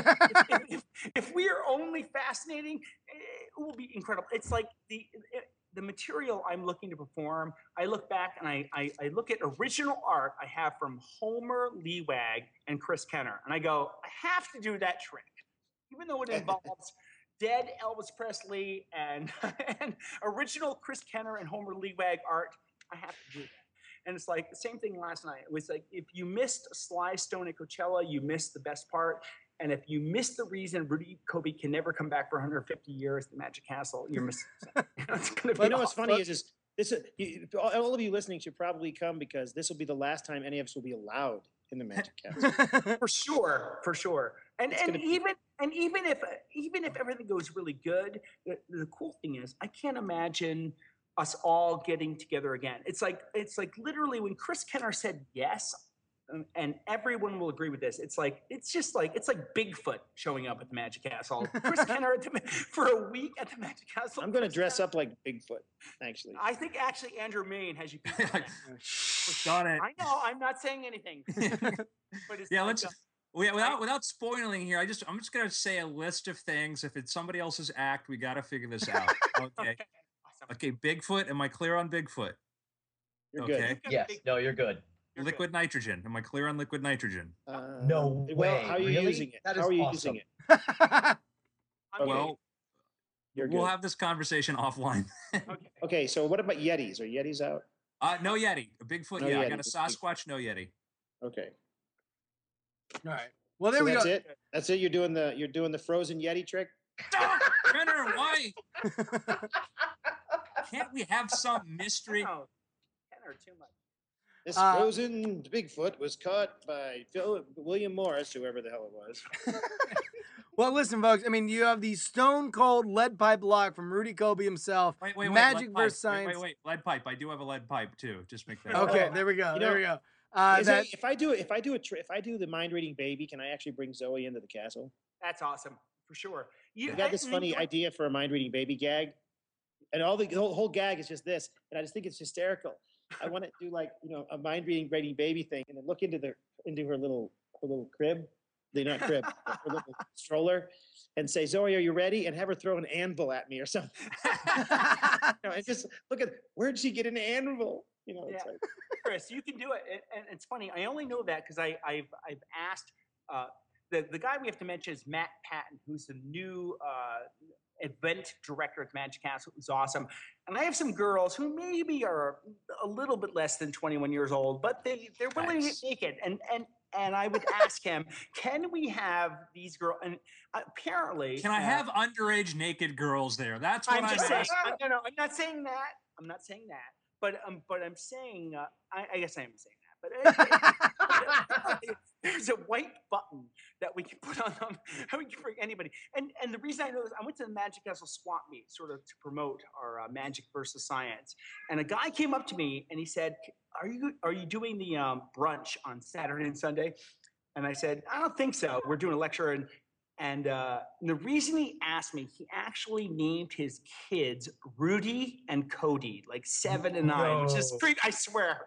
if we are only fascinating, it will be incredible. It's like the material I'm looking to perform. I look back and I look at original art I have from Homer Leewag and Chris Kenner, and I go, I have to do that trick, even though it involves dead Elvis Presley and original Chris Kenner and Homer Leewag art. I have to do that. And it's like the same thing last night. It was like if you missed Sly Stone at Coachella, you missed the best part. And if you missed the reason Rudy Kobe can never come back for 150 years at the Magic Castle, you're missing something. It's gonna be You know what's awesome. funny is this all of you listening should probably come because this will be the last time any of us will be allowed in the Magic Castle. For sure. And It's gonna be- even if everything goes really good, the cool thing is I can't imagine us all getting together again. It's like literally when Chris Kenner said yes, and everyone will agree with this. It's like Bigfoot showing up at the Magic Castle. Chris Kenner for a week at the Magic Castle. I'm going to dress up like Bigfoot, actually. I think actually Andrew Main has you. Got it. I know. I'm not saying anything. But it's Yeah, like, let's. Without spoiling here, I'm just gonna say a list of things. If it's somebody else's act, we got to figure this out. Okay. Awesome. Okay. Bigfoot. Am I clear on Bigfoot? You're Okay. good. Yes. No, you're good. You're Liquid nitrogen. Am I clear on liquid nitrogen? No Well, way. how are you Really? using it? That How is are you awesome. using it? I'm Okay. Well, You're good. we'll have this conversation offline. okay. Okay, so what about Yetis? Are Yetis out? No Yeti. A Bigfoot. No Yeah, I Yeti, got a just big- Sasquatch. No Yeti. Okay. All right. Well, there So we that's go. it. That's it. You're doing the frozen Yeti trick. Renner, why can't we have some mystery? No, Kenner too much. This Uh, frozen Bigfoot was caught by William Morris, whoever the hell it was. Well, listen, folks. I mean, you have the stone cold lead pipe lock from Rudy Kobe himself. Wait. Magic lead pipe. versus science. Wait. Lead pipe. I do have a lead pipe too. Just make that. Okay, Oh, there we go. you There know, we go. If I do the mind reading baby, can I actually bring Zoe into the castle? That's awesome for sure. I got this and then funny you- idea for a mind reading baby gag, and all the whole gag is just this, and I just think it's hysterical. I want to do like a mind reading baby thing, and then look into her little crib, not crib, but her little stroller, and say, Zoe, are you ready? And have her throw an anvil at me or something. And just look at where'd she get an anvil? It's Yeah. like, Chris, you can do it. And it's funny. I only know that because I've asked the guy we have to mention is Matt Patton, who's the new event director at Magic Castle. Who's awesome. And I have some girls who maybe are a little bit less than 21 years old, but they're willing Nice. to get naked. And I would ask him, can we have these girls? And apparently, Can I have underage naked girls there? That's what I'm just saying. asking. No, I'm not saying that. I'm not saying that. But I'm saying. I guess I am saying that. But there's a white button that we can put on them. We can bring anybody. And the reason I know this, I went to the Magic Castle swap meet sort of to promote our Magic versus Science. And a guy came up to me and he said, "Are you doing the brunch on Saturday and Sunday?" And I said, "I don't think so. We're doing a lecture." And the reason he asked me, he actually named his kids Rudy and Cody, like 7 and 9, which is No. great, I swear.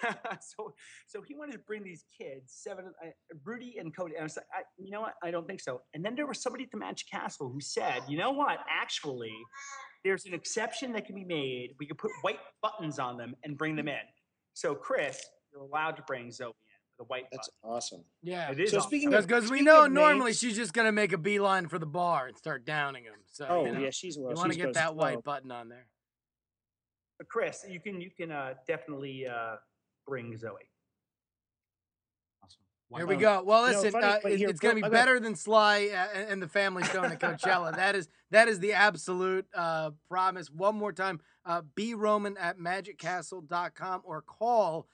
so he wanted to bring these kids, Rudy and Cody. And I was like, you know what? I don't think so. And then there was somebody at the Magic Castle who said, you know what? Actually, there's an exception that can be made. We could put white buttons on them and bring them in. So Chris, you're allowed to bring Zoe in. the white That's button. awesome. Yeah. It is So awesome. speaking of Because we speaking know of normally names- she's just gonna make a beeline for the bar and start downing them. So Oh you know, yeah, she's well. you want to she's get goes that slow. white button on there. But Chris, you can definitely bring Zoe. Awesome. Why Here we not? go. Well, You know, listen, funny, but here, it's going to go- be I got- better than Sly and the family showing at Coachella. That is the absolute promise. One more time, broman@magiccastle.com or call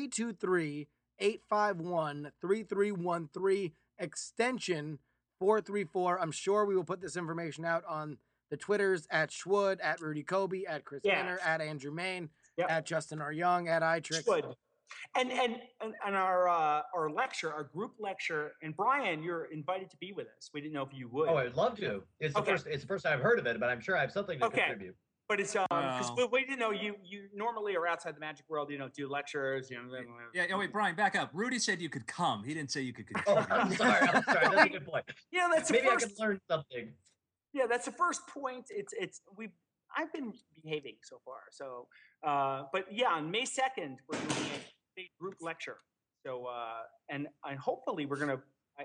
323-851-3313 extension 434. I'm sure we will put this information out on the Twitters at Schwood, at Rudy Kobe, at Chris Yeah. Henner, at Andrew Main, Yep. at Justin R. Young, at iTrix. Should. And our lecture, our group lecture, and Brian, you're invited to be with us. We didn't know if you would. Oh, I'd love to. It's the Okay. first time I've heard of it, but I'm sure I have something to Okay. contribute. But it's because Wow. we didn't know you normally are outside the magic world, do lectures, Yeah, oh, wait, Brian, back up. Rudy said you could come. He didn't say you could Oh, contribute. I'm sorry. That's a good point. Yeah, that's the Maybe I first. could learn something. Yeah, that's the first point. I've been behaving so far. So, but yeah, on May 2nd we're doing a big group lecture. So, and hopefully we're gonna.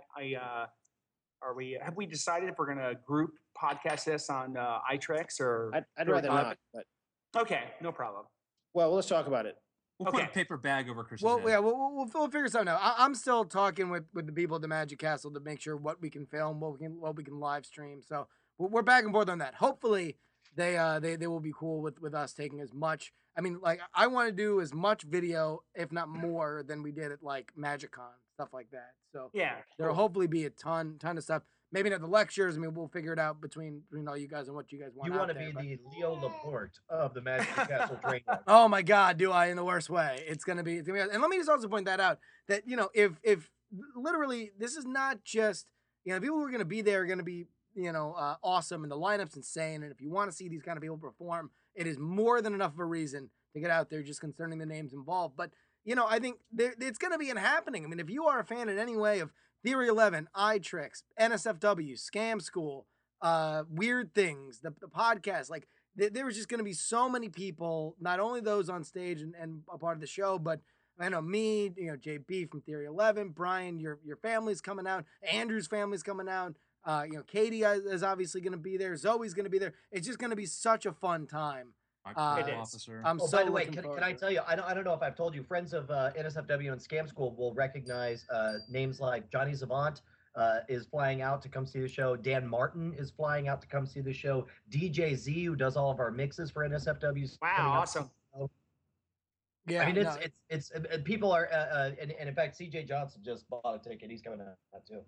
Have we decided if we're gonna group podcast this on iTrix or? I'd or rather not? not. But Okay, no problem. well, let's talk about it. We'll put a Okay. paper bag over Chris's Well, head. yeah, we'll figure something out. I'm still talking with the people at the Magic Castle to make sure what we can film, what we can live stream. So we're back and forth on that. Hopefully, they will be cool with us taking as much. I mean, like I want to do as much video, if not more, than we did at like MagicCon, stuff like that. So Yeah. there'll cool. hopefully be a ton of stuff. Maybe not the lectures. I mean, we'll figure it out between all you guys and what you guys want. You want want to be the Leo Laporte of the Magic Castle train wreck. Oh my God, do I in the worst way? It's gonna be. And let me just also point that out that if literally this is not just people who are gonna be there are gonna be awesome and the lineup's insane, and if you want to see these kind of people perform, it is more than enough of a reason to get out there just concerning the names involved. But I think it's gonna be happening. I mean, if you are a fan in any way of Theory 11, iTrix, NSFW, Scam School, Weird Things, the podcast, like there was just going to be so many people, not only those on stage and a part of the show, but I know me, JB from Theory 11, Brian, your family's coming out, Andrew's family's coming out, Katie is obviously going to be there, Zoe's going to be there. It's just going to be such a fun time. My It parole is. officer. I'm Oh, so by the way, looking can forward I to it. tell you? I don't know if I've told you. Friends of NSFW and Scam School will recognize names like Johnny Savant is flying out to come see the show. Dan Martin is flying out to come see the show. DJ Z, who does all of our mixes for NSFW. 's Wow, coming out to see awesome. the show. Yeah, I mean, no, it's people are, and in fact, CJ Johnson just bought a ticket. He's coming out too.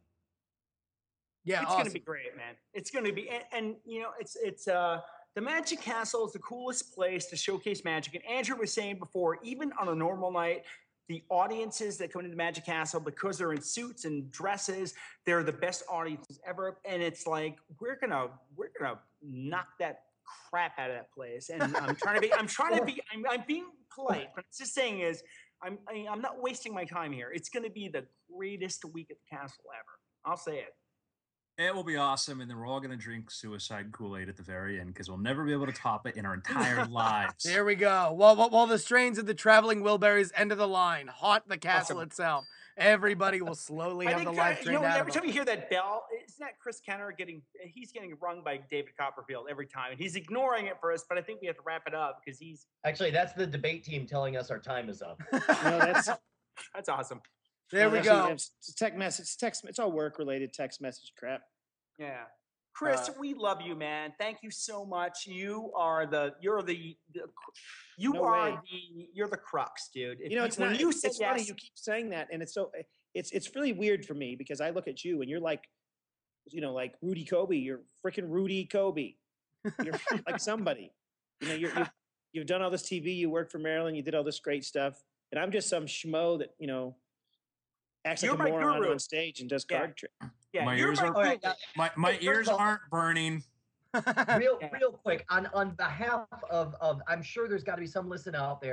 yeah, It's awesome. gonna be great, man. It's gonna be, and it's the Magic Castle is the coolest place to showcase magic. And Andrew was saying before, even on a normal night, the audiences that come into the Magic Castle, because they're in suits and dresses, they're the best audiences ever. And it's like we're gonna knock that crap out of that place. And I'm being polite, but it's just saying is I'm not wasting my time here. It's gonna be the greatest week at the castle ever. I'll say it. It will be awesome, and then we're all going to drink suicide Kool-Aid at the very end because we'll never be able to top it in our entire lives. There we go. While the strains of the traveling Wilburys end of the line haunt the castle Awesome. itself, everybody will slowly have the life drained out of every time them. you hear that bell, isn't that Chris Kenner getting rung by David Copperfield every time, and he's ignoring it for us. But I think we have to wrap it up because he's Actually, that's the debate team telling us our time is up. That's that's awesome. There we actually, go. It's text message. It's all work related text message crap. Yeah, Chris, we love you, man. Thank you so much. You are the you're the crux, dude. If It's when not. you It's said funny yes, you keep saying that, and it's really weird for me because I look at you and you're like, like Rudy Kobe. You're freaking Rudy Kobe. You're like somebody. You've done all this TV. You worked for Maryland. You did all this great stuff, and I'm just some schmo that acts You're like a my moron guru. on stage and does Yeah. card tricks. yeah, My you're ears my are- All right, guru. My First ears of all- aren't burning. real quick on behalf of I'm sure there's got to be some listener out there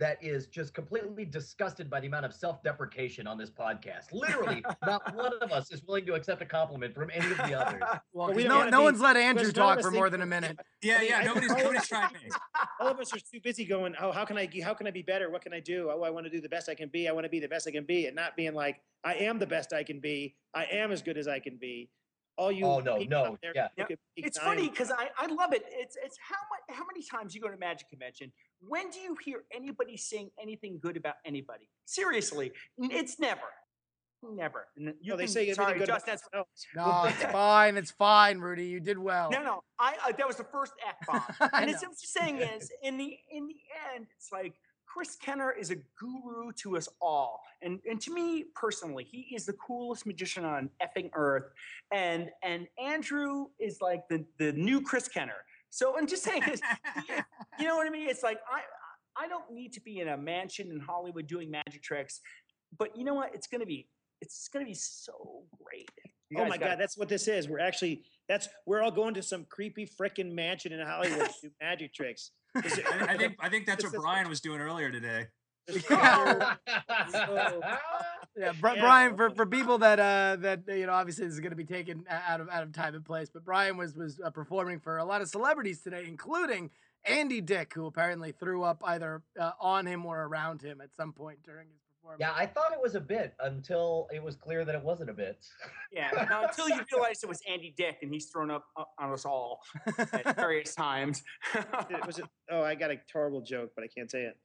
that is just completely disgusted by the amount of self-deprecation on this podcast. Literally, not one of us is willing to accept a compliment from any of the others. Well, But we 'cause don't no, wanna no be- one's let Andrew because none of talk us for think more than a we're- minute. Yeah, I mean, yeah. I- Nobody's tried me. All of us are too busy going, oh, how can I be better? What can I do? Oh, I want to do the best I can be. I want to be the best I can be, and not being like, I am the best I can be. I am as good as I can be. All you Oh, no, people no, out there yeah. who could take It's time- funny because I love it. It's how many times you go to Magic Convention? When do you hear anybody saying anything good about anybody? Seriously, it's never. And you No, they can- say everything sorry, good about Justin, that's- themselves. No, it's fine. It's fine, Rudy. You did well. No, that was the first F bomb. I And it's know. what I'm saying is, in the end, it's like Chris Kenner is a guru to us all, and to me personally, he is the coolest magician on effing earth, and Andrew is like the new Chris Kenner. So I'm just saying, you know what I mean? It's like I don't need to be in a mansion in Hollywood doing magic tricks, but you know what? It's gonna be so great. You Oh guys my gotta- God, that's what this is. We're all going to some creepy frickin' mansion in Hollywood to do magic tricks. I think that's This what is- Brian was doing earlier today. Yeah, Yeah, Brian. well- For people that obviously this is going to be taken out of time and place, but Brian was performing for a lot of celebrities today, including Andy Dick, who apparently threw up either on him or around him at some point during his performance. Yeah, I thought it was a bit until it was clear that it wasn't a bit. Yeah, no, until you realize it was Andy Dick and he's thrown up on us all at various times. Oh, I got a horrible joke, but I can't say it.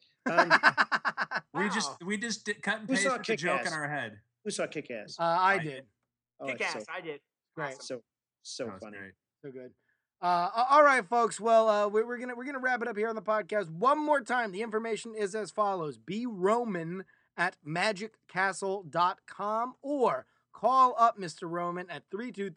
We just cut and Who paste saw with the joke in Kick-Ass? our head. Who saw Kick Ass? I did. Oh, Kick it's ass, I did. Great. Awesome. so That was funny. great. So good. All right, folks. Well, we're gonna wrap it up here on the podcast one more time. The information is as follows: be Roman at magiccastle.com or call up Mr. Roman at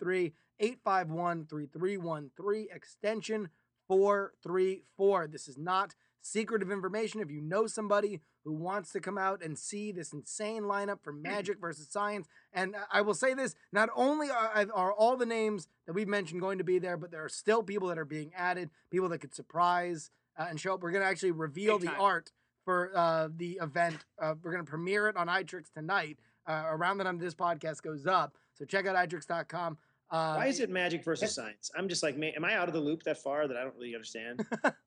323-851-3313 extension 434. This is not secretive information. If you know somebody who wants to come out and see this insane lineup for Magic versus Science, and I will say this, not only are all the names that we've mentioned going to be there, but there are still people that are being added, people that could surprise and show up. We're going to actually reveal Big the time. art for the event. We're going to premiere it on iTricks tonight, around the time this podcast goes up. So check out iTricks.com. Why is it magic versus science? I'm just like, am I out of the loop that far that I don't really understand?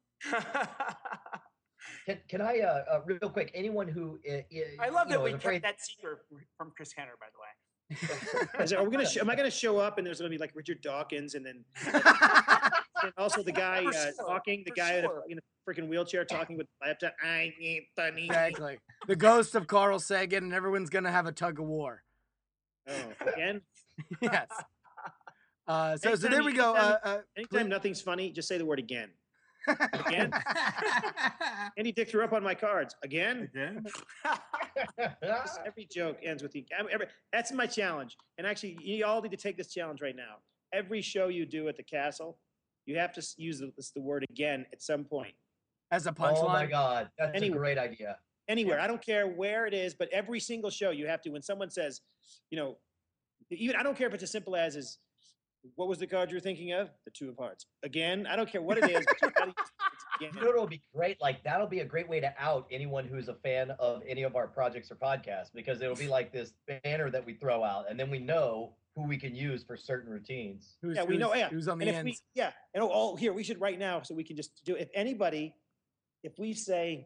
Can I, real quick, anyone who I love you that know, we is kept afraid, that secret from Chris Kenner, by the way. Am I going to show up and there's going to be like Richard Dawkins and then and also the guy For sure, talking, the for guy sure. in a freaking wheelchair talking with the laptop. I need funny. Exactly. The ghost of Carl Sagan, and everyone's going to have a tug of war. Oh, again? Yes. So Anytime there we you- go. Anytime nothing's funny, just say the word again. Again? Andy Dick threw up on my cards. Again? Again? Every joke ends with the. That's my challenge. And actually, you all need to take this challenge right now. Every show you do at the castle, you have to use the word again at some point. As a oh my punchline. God, that's Anyway. a great idea. Anywhere. I don't care where it is, but every single show you have to, when someone says, even I don't care if it's as simple as what was the card you were thinking of? The Two of Hearts. Again, I don't care what it is, but you gotta use it again. You know what'll be great? Like that'll be a great way to out anyone who's a fan of any of our projects or podcasts, because it'll be like this banner that we throw out, and then we know who we can use for certain routines. Who's, Yeah, we know. Yeah, who's on the and if ends. here we should right now, so we can just do. If we say,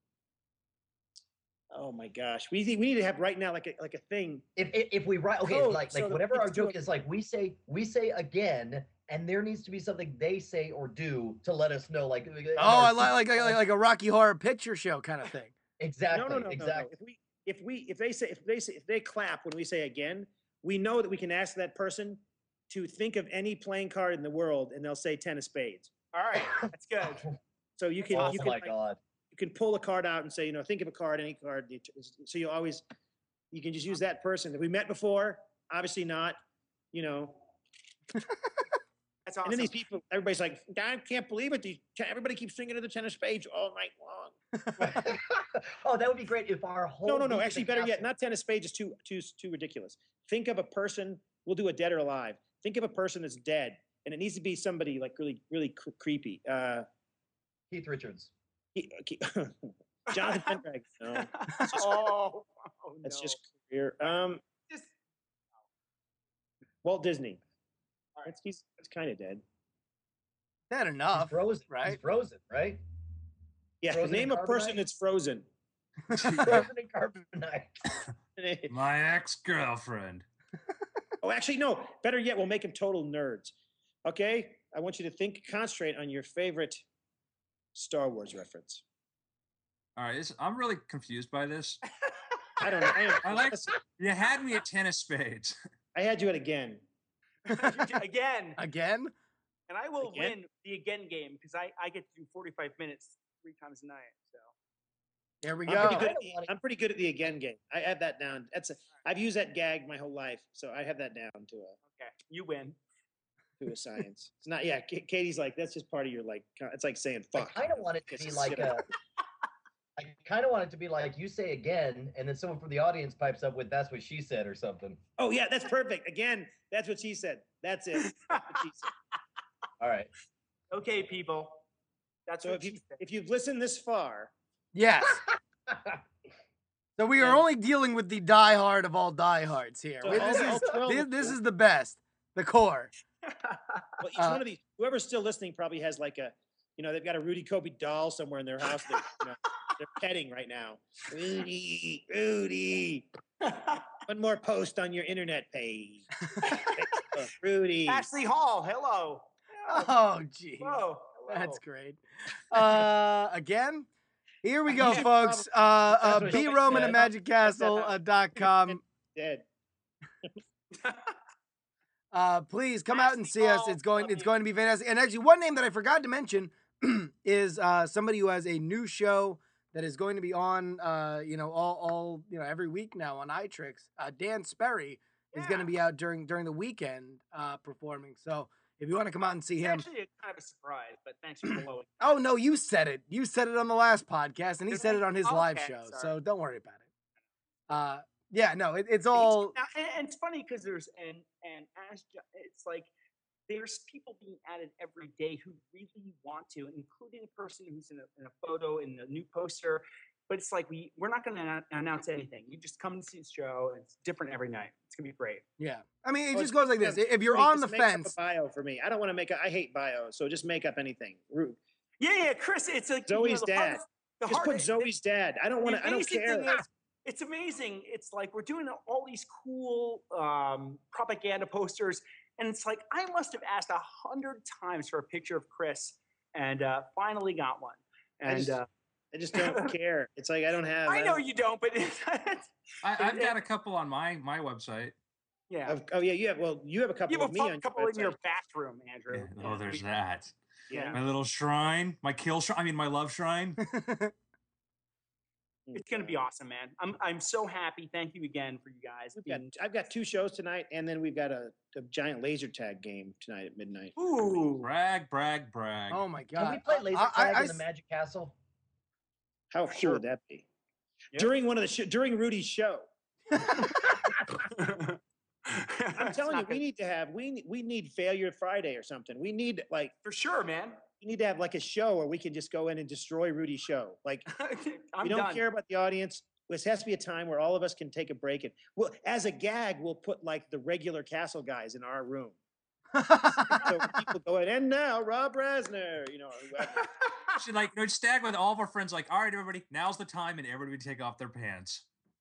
oh my gosh, we need to have right now like a thing. If we write, okay, Code, like so that whatever we our can do joke it. is, like we say again, and there needs to be something they say or do to let us know. Like Oh, I like a Rocky Horror Picture Show kind of thing. exactly, No. exactly. If they clap when we say again, we know that we can ask that person to think of any playing card in the world, and they'll say 10 of spades. All right, that's good. So you can Oh you can my like, God. you can pull a card out and say, think of a card, any card. So you can just use that person. Have we met before? Obviously not. That's And awesome. then these people, everybody's like, I can't believe it. Everybody keeps singing to the 10 of spades all night long. Oh, that would be great if our whole No. week at Actually, the better yet, castle- not 10 of spades is too ridiculous. Think of a person. We'll do a dead or alive. Think of a person that's dead, and it needs to be somebody like really, really creepy. Keith Richards. Jonathan Pendrag. No, oh, that's no. just career. Just Walt Disney. He's kind of dead. Dead He's enough, frozen. right? He's frozen, right? Yeah, Frozen name in a person carbonite? that's frozen. Frozen in carbonite. My ex-girlfriend. Oh, actually, no. Better yet, we'll make them total nerds. Okay? I want you to concentrate on your favorite Star Wars reference. All right, I'm really confused by this. I don't know. I like you had me at 10 of spades. I had you at again. again, Again? and I will Again? win the again game because I get to do 45 minutes 3 times a night. So Here we I'm go. pretty good. I'm pretty good at the again game. I have that down. I've used that gag my whole life, so I have that down to okay, you win. a science. It's not. Yeah, Katie's like that's just part of your like. It's like saying fuck. I kind of want it to be like I kind of want it to be like you say again, and then someone from the audience pipes up with "That's what she said" or something. Oh yeah, that's perfect. Again, that's what she said. That's it. That's what she said. All right. Okay, people. That's So what if you've listened this far, Yes. So we are And- only dealing with the diehard of all diehards here. So This is the best, the core. well, each one of these, whoever's still listening, probably has like a, they've got a Rudy Kobe doll somewhere in their house that they're petting right now. Rudy. One more post on your internet page. Facebook, Rudy. Ashley Hall, hello. Oh, gee. Whoa. That's great. Again, here we go, Yeah, folks. That's what Be she Roman at said. magiccastle.com. Please come out and see us. It's going to be fantastic. And actually, one name that I forgot to mention is somebody who has a new show that is going to be on, all every week now on iTrix. Dan Sperry is going to be out during the weekend performing. So if you want to come out and see him, Actually, kind of a surprise, but thanks for blowing. oh no, you said it. You said it on the last podcast, and he Did said I? it on his Okay, live show. sorry. So don't worry about it. Yeah, no, it's all. And it's funny because there's it's like there's people being added every day who really want to, including a person who's in a photo in the new poster. But it's like we're not going to announce anything. You just come and see the show. And it's different every night. It's gonna be great. Yeah, I mean, it Well, just goes like this. If you're Rudy, on the just make up fence, a bio for me. I don't want to I hate bios, so just make up anything. Yeah, Chris. It's like Zoe's the dad. hardest- the Just put hardest- Zoe's dad. I don't want the to. I don't amazing care. thing is, it's amazing. It's like we're doing all these cool propaganda posters, and it's like I must have asked 100 times for a picture of Chris, and finally got one. And I just don't care. It's like I don't have. I know you don't, but I've got a couple on my website. yeah, Oh yeah, you have. Well, you have a couple you have of me on a couple in your website. bathroom, Andrew. Yeah, oh, there's that. Yeah. My little shrine, my my love shrine. It's gonna be awesome, man. I'm so happy. Thank you again for you guys. I've got 2 shows tonight, and then we've got a giant laser tag game tonight at midnight. Ooh, Brag, brag, brag. oh my Can we god, play laser tag in the s- Magic Castle? How cool would that be? Yep. During one of the during Rudy's show. I'm telling you, we need Failure Friday or something. We need for sure, man. we need to have like a show where we can just go in and destroy Rudy's show. Like I'm we don't done. care about the audience. This has to be a time where all of us can take a break and as a gag, we'll put like the regular Castle guys in our room. So people go in, and now Rob Rasner, or whoever. Should stag with all of our friends. Like, all right, everybody, now's the time, and everybody take off their pants.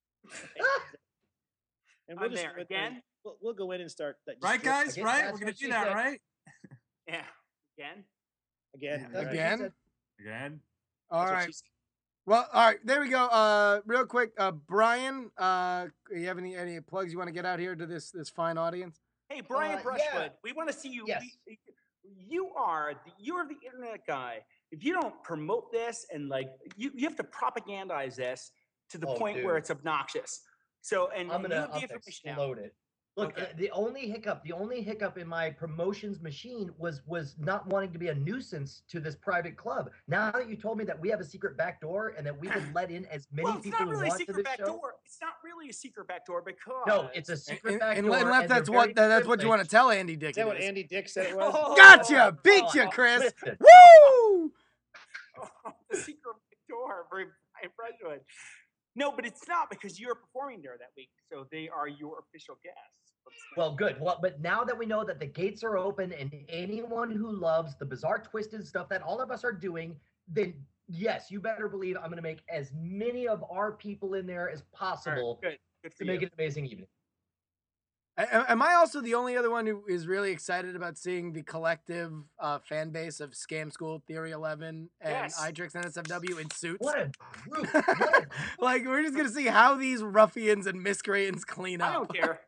And I'm there again. We'll go in and start. Right, guys? guess Right? that's We're gonna what do she that, said. right? Yeah, again. Again. That's what she Again? said. Again. all That's what right. she said. Well, all right, there we go. Real quick, Brian, you have any plugs you want to get out here to this fine audience? Hey, Brian yeah. Brushwood, we want to see you. Yes. You're the internet guy. If you don't promote this and you have to propagandize this to the Oh, point where dude. it's obnoxious. So and I'm you gonna have the information now. explode it. Look, Okay. the only hiccup in my promotions machine was not wanting to be a nuisance to this private club. Now that you told me that we have a secret back door and that we can let in as many Well, it's people not who really a want to secret this back show. door. It's not really a secret back door because No, it's a secret back door. Unless and they're that's very what you want to privileged. tell Andy Dick. Is that it what is. Andy Dick said it was? Oh, Gotcha, beat Oh, you, Chris. listen. Woo! the secret back door. Brian Brushwood. No, but it's not because you're performing there that week, so they are your official guests. Well, good. Well, but now that we know that the gates are open and anyone who loves the bizarre twisted stuff that all of us are doing, then yes, you better believe I'm going to make as many of our people in there as possible Good for to you. make it an amazing evening. Am I also the only other one who is really excited about seeing the collective fan base of Scam School, Theory 11, and Yes. iTricks and NSFW in suits? What a group! What a group. Like, we're just going to see how these ruffians and miscreants clean up. I don't care.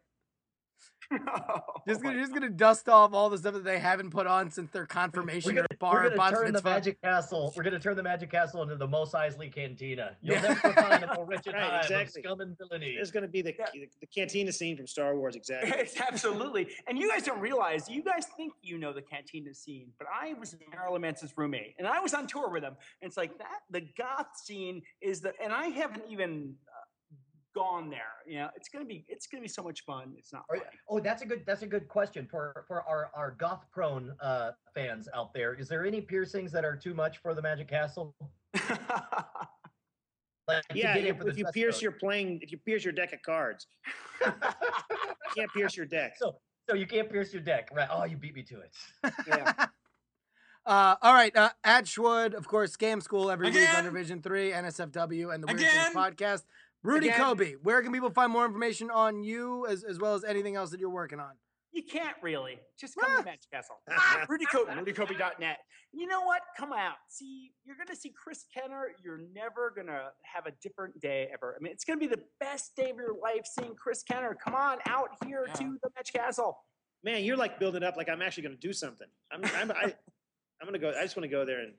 Just gonna dust off all the stuff that they haven't put on since their confirmation or bar We're or gonna bat turn the mitzvah. Magic Castle. We're gonna turn the Magic Castle into the Mos Eisley Cantina. You'll never find a more wretched Right, hive exactly. of scum and villainy. There's going to be the cantina scene from Star Wars, exactly. It's absolutely. And you guys don't realize, you guys think you know the cantina scene, but I was Marilyn Manson's roommate, and I was on tour with him. And it's like that, the goth scene is and I haven't even gone there. You know, it's gonna be so much fun. It's not funny. Oh, that's a good question for our goth prone fans out there. Is there any piercings that are too much for the Magic Castle? Like, to Yeah, get in for the if you dress pierce code. if you pierce your deck of cards, you can't pierce your deck. So you can't pierce your deck, right? Oh, you beat me to it. Yeah. All right, Atchwood, of course, Scam School every week Again? on Division 3, NSFW, and the Weird Again? Things podcast. Rudy Again? Kobe, where can people find more information on you as well as anything else that you're working on? You can't really. Just come to Magic Castle. Rudy Kobe, rudykobe.net. You know what? Come out. See, you're going to see Chris Kenner. You're never going to have a different day ever. I mean, it's going to be the best day of your life seeing Chris Kenner. Come on out here Yeah. to the Magic Castle. Man, you're like building up like I'm actually going to do something. I'm going to go. I just want to go there and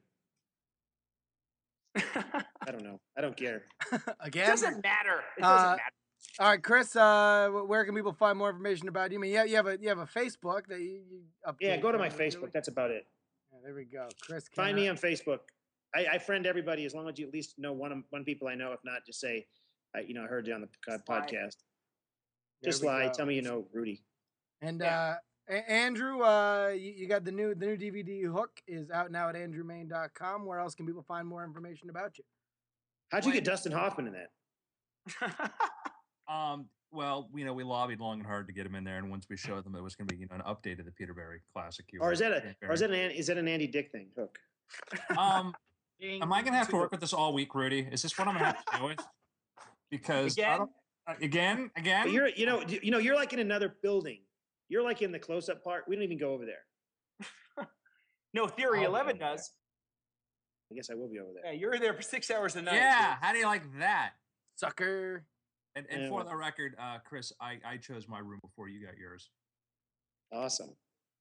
I don't know. I don't care. It Again? doesn't matter. It doesn't matter. All right, Chris, where can people find more information about you? I mean, you have a Facebook that you update. Yeah, go to my regularly. Facebook. That's about it. Yeah, there we go. Chris Find me Kenner. on Facebook. I friend everybody as long as you at least know one people I know. If not, just say, I heard you on the Slide. podcast. There Just we lie. go. Tell me you know Rudy. And Yeah. Andrew, you got the new DVD Hook is out now at andrewmain.com. Where else can people find more information about you? How'd you get Dustin Hoffman in that? Well, we lobbied long and hard to get him in there, and once we showed them it was going to be an update of the Peter Berry classic. Or is that an Andy Dick thing? Hook. Am I going to have to work with this all week, Rudy? Is this what I'm going to have to deal with? Because Again? again. But you're like in another building. You're like in the close-up part. We don't even go over there. No, Theory I'll 11 go there. does. I guess I will be over there. Yeah, you're there for 6 hours a night. Yeah, how do you like that? Sucker. And Yeah. for the record, Chris, I chose my room before you got yours. Awesome.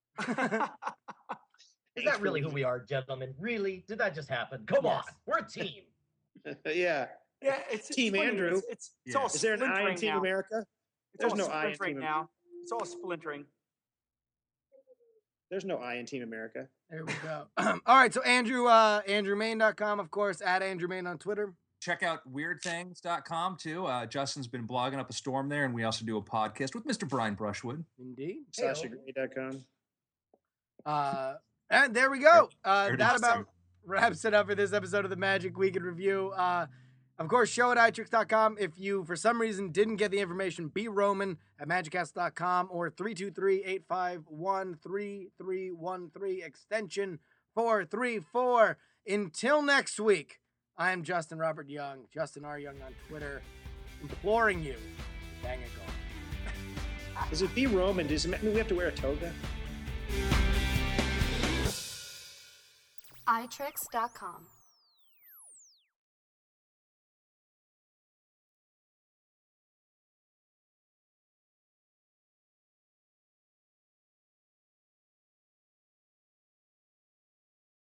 Is that really who we are, gentlemen? Really? Did that just happen? Come on, we're a team. Yeah. Yeah, it's Team funny. Andrew. It's Yeah. all Is there an I in splintering Team now. America? It's There's all no I in splintering Team now. It's all splintering. There's no I in Team America. There we go. All right, so Andrew, andrewmain.com, of course, at andrewmain on Twitter. Check out weirdthings.com too. Justin's been blogging up a storm there, and we also do a podcast with Mr. Brian Brushwood. Indeed. SashaGray.com. And there we go. There it That is. about wraps it up for this episode of the Magic Week in Review. Of course, show at iTricks.com. If you, for some reason, didn't get the information, be Roman at MagicCast.com or 323-851-3313, extension 434. Until next week, I am Justin Robert Young, Justin R. Young on Twitter, imploring you, bang it gone. Does it be Roman? Does it mean we have to wear a toga? iTricks.com.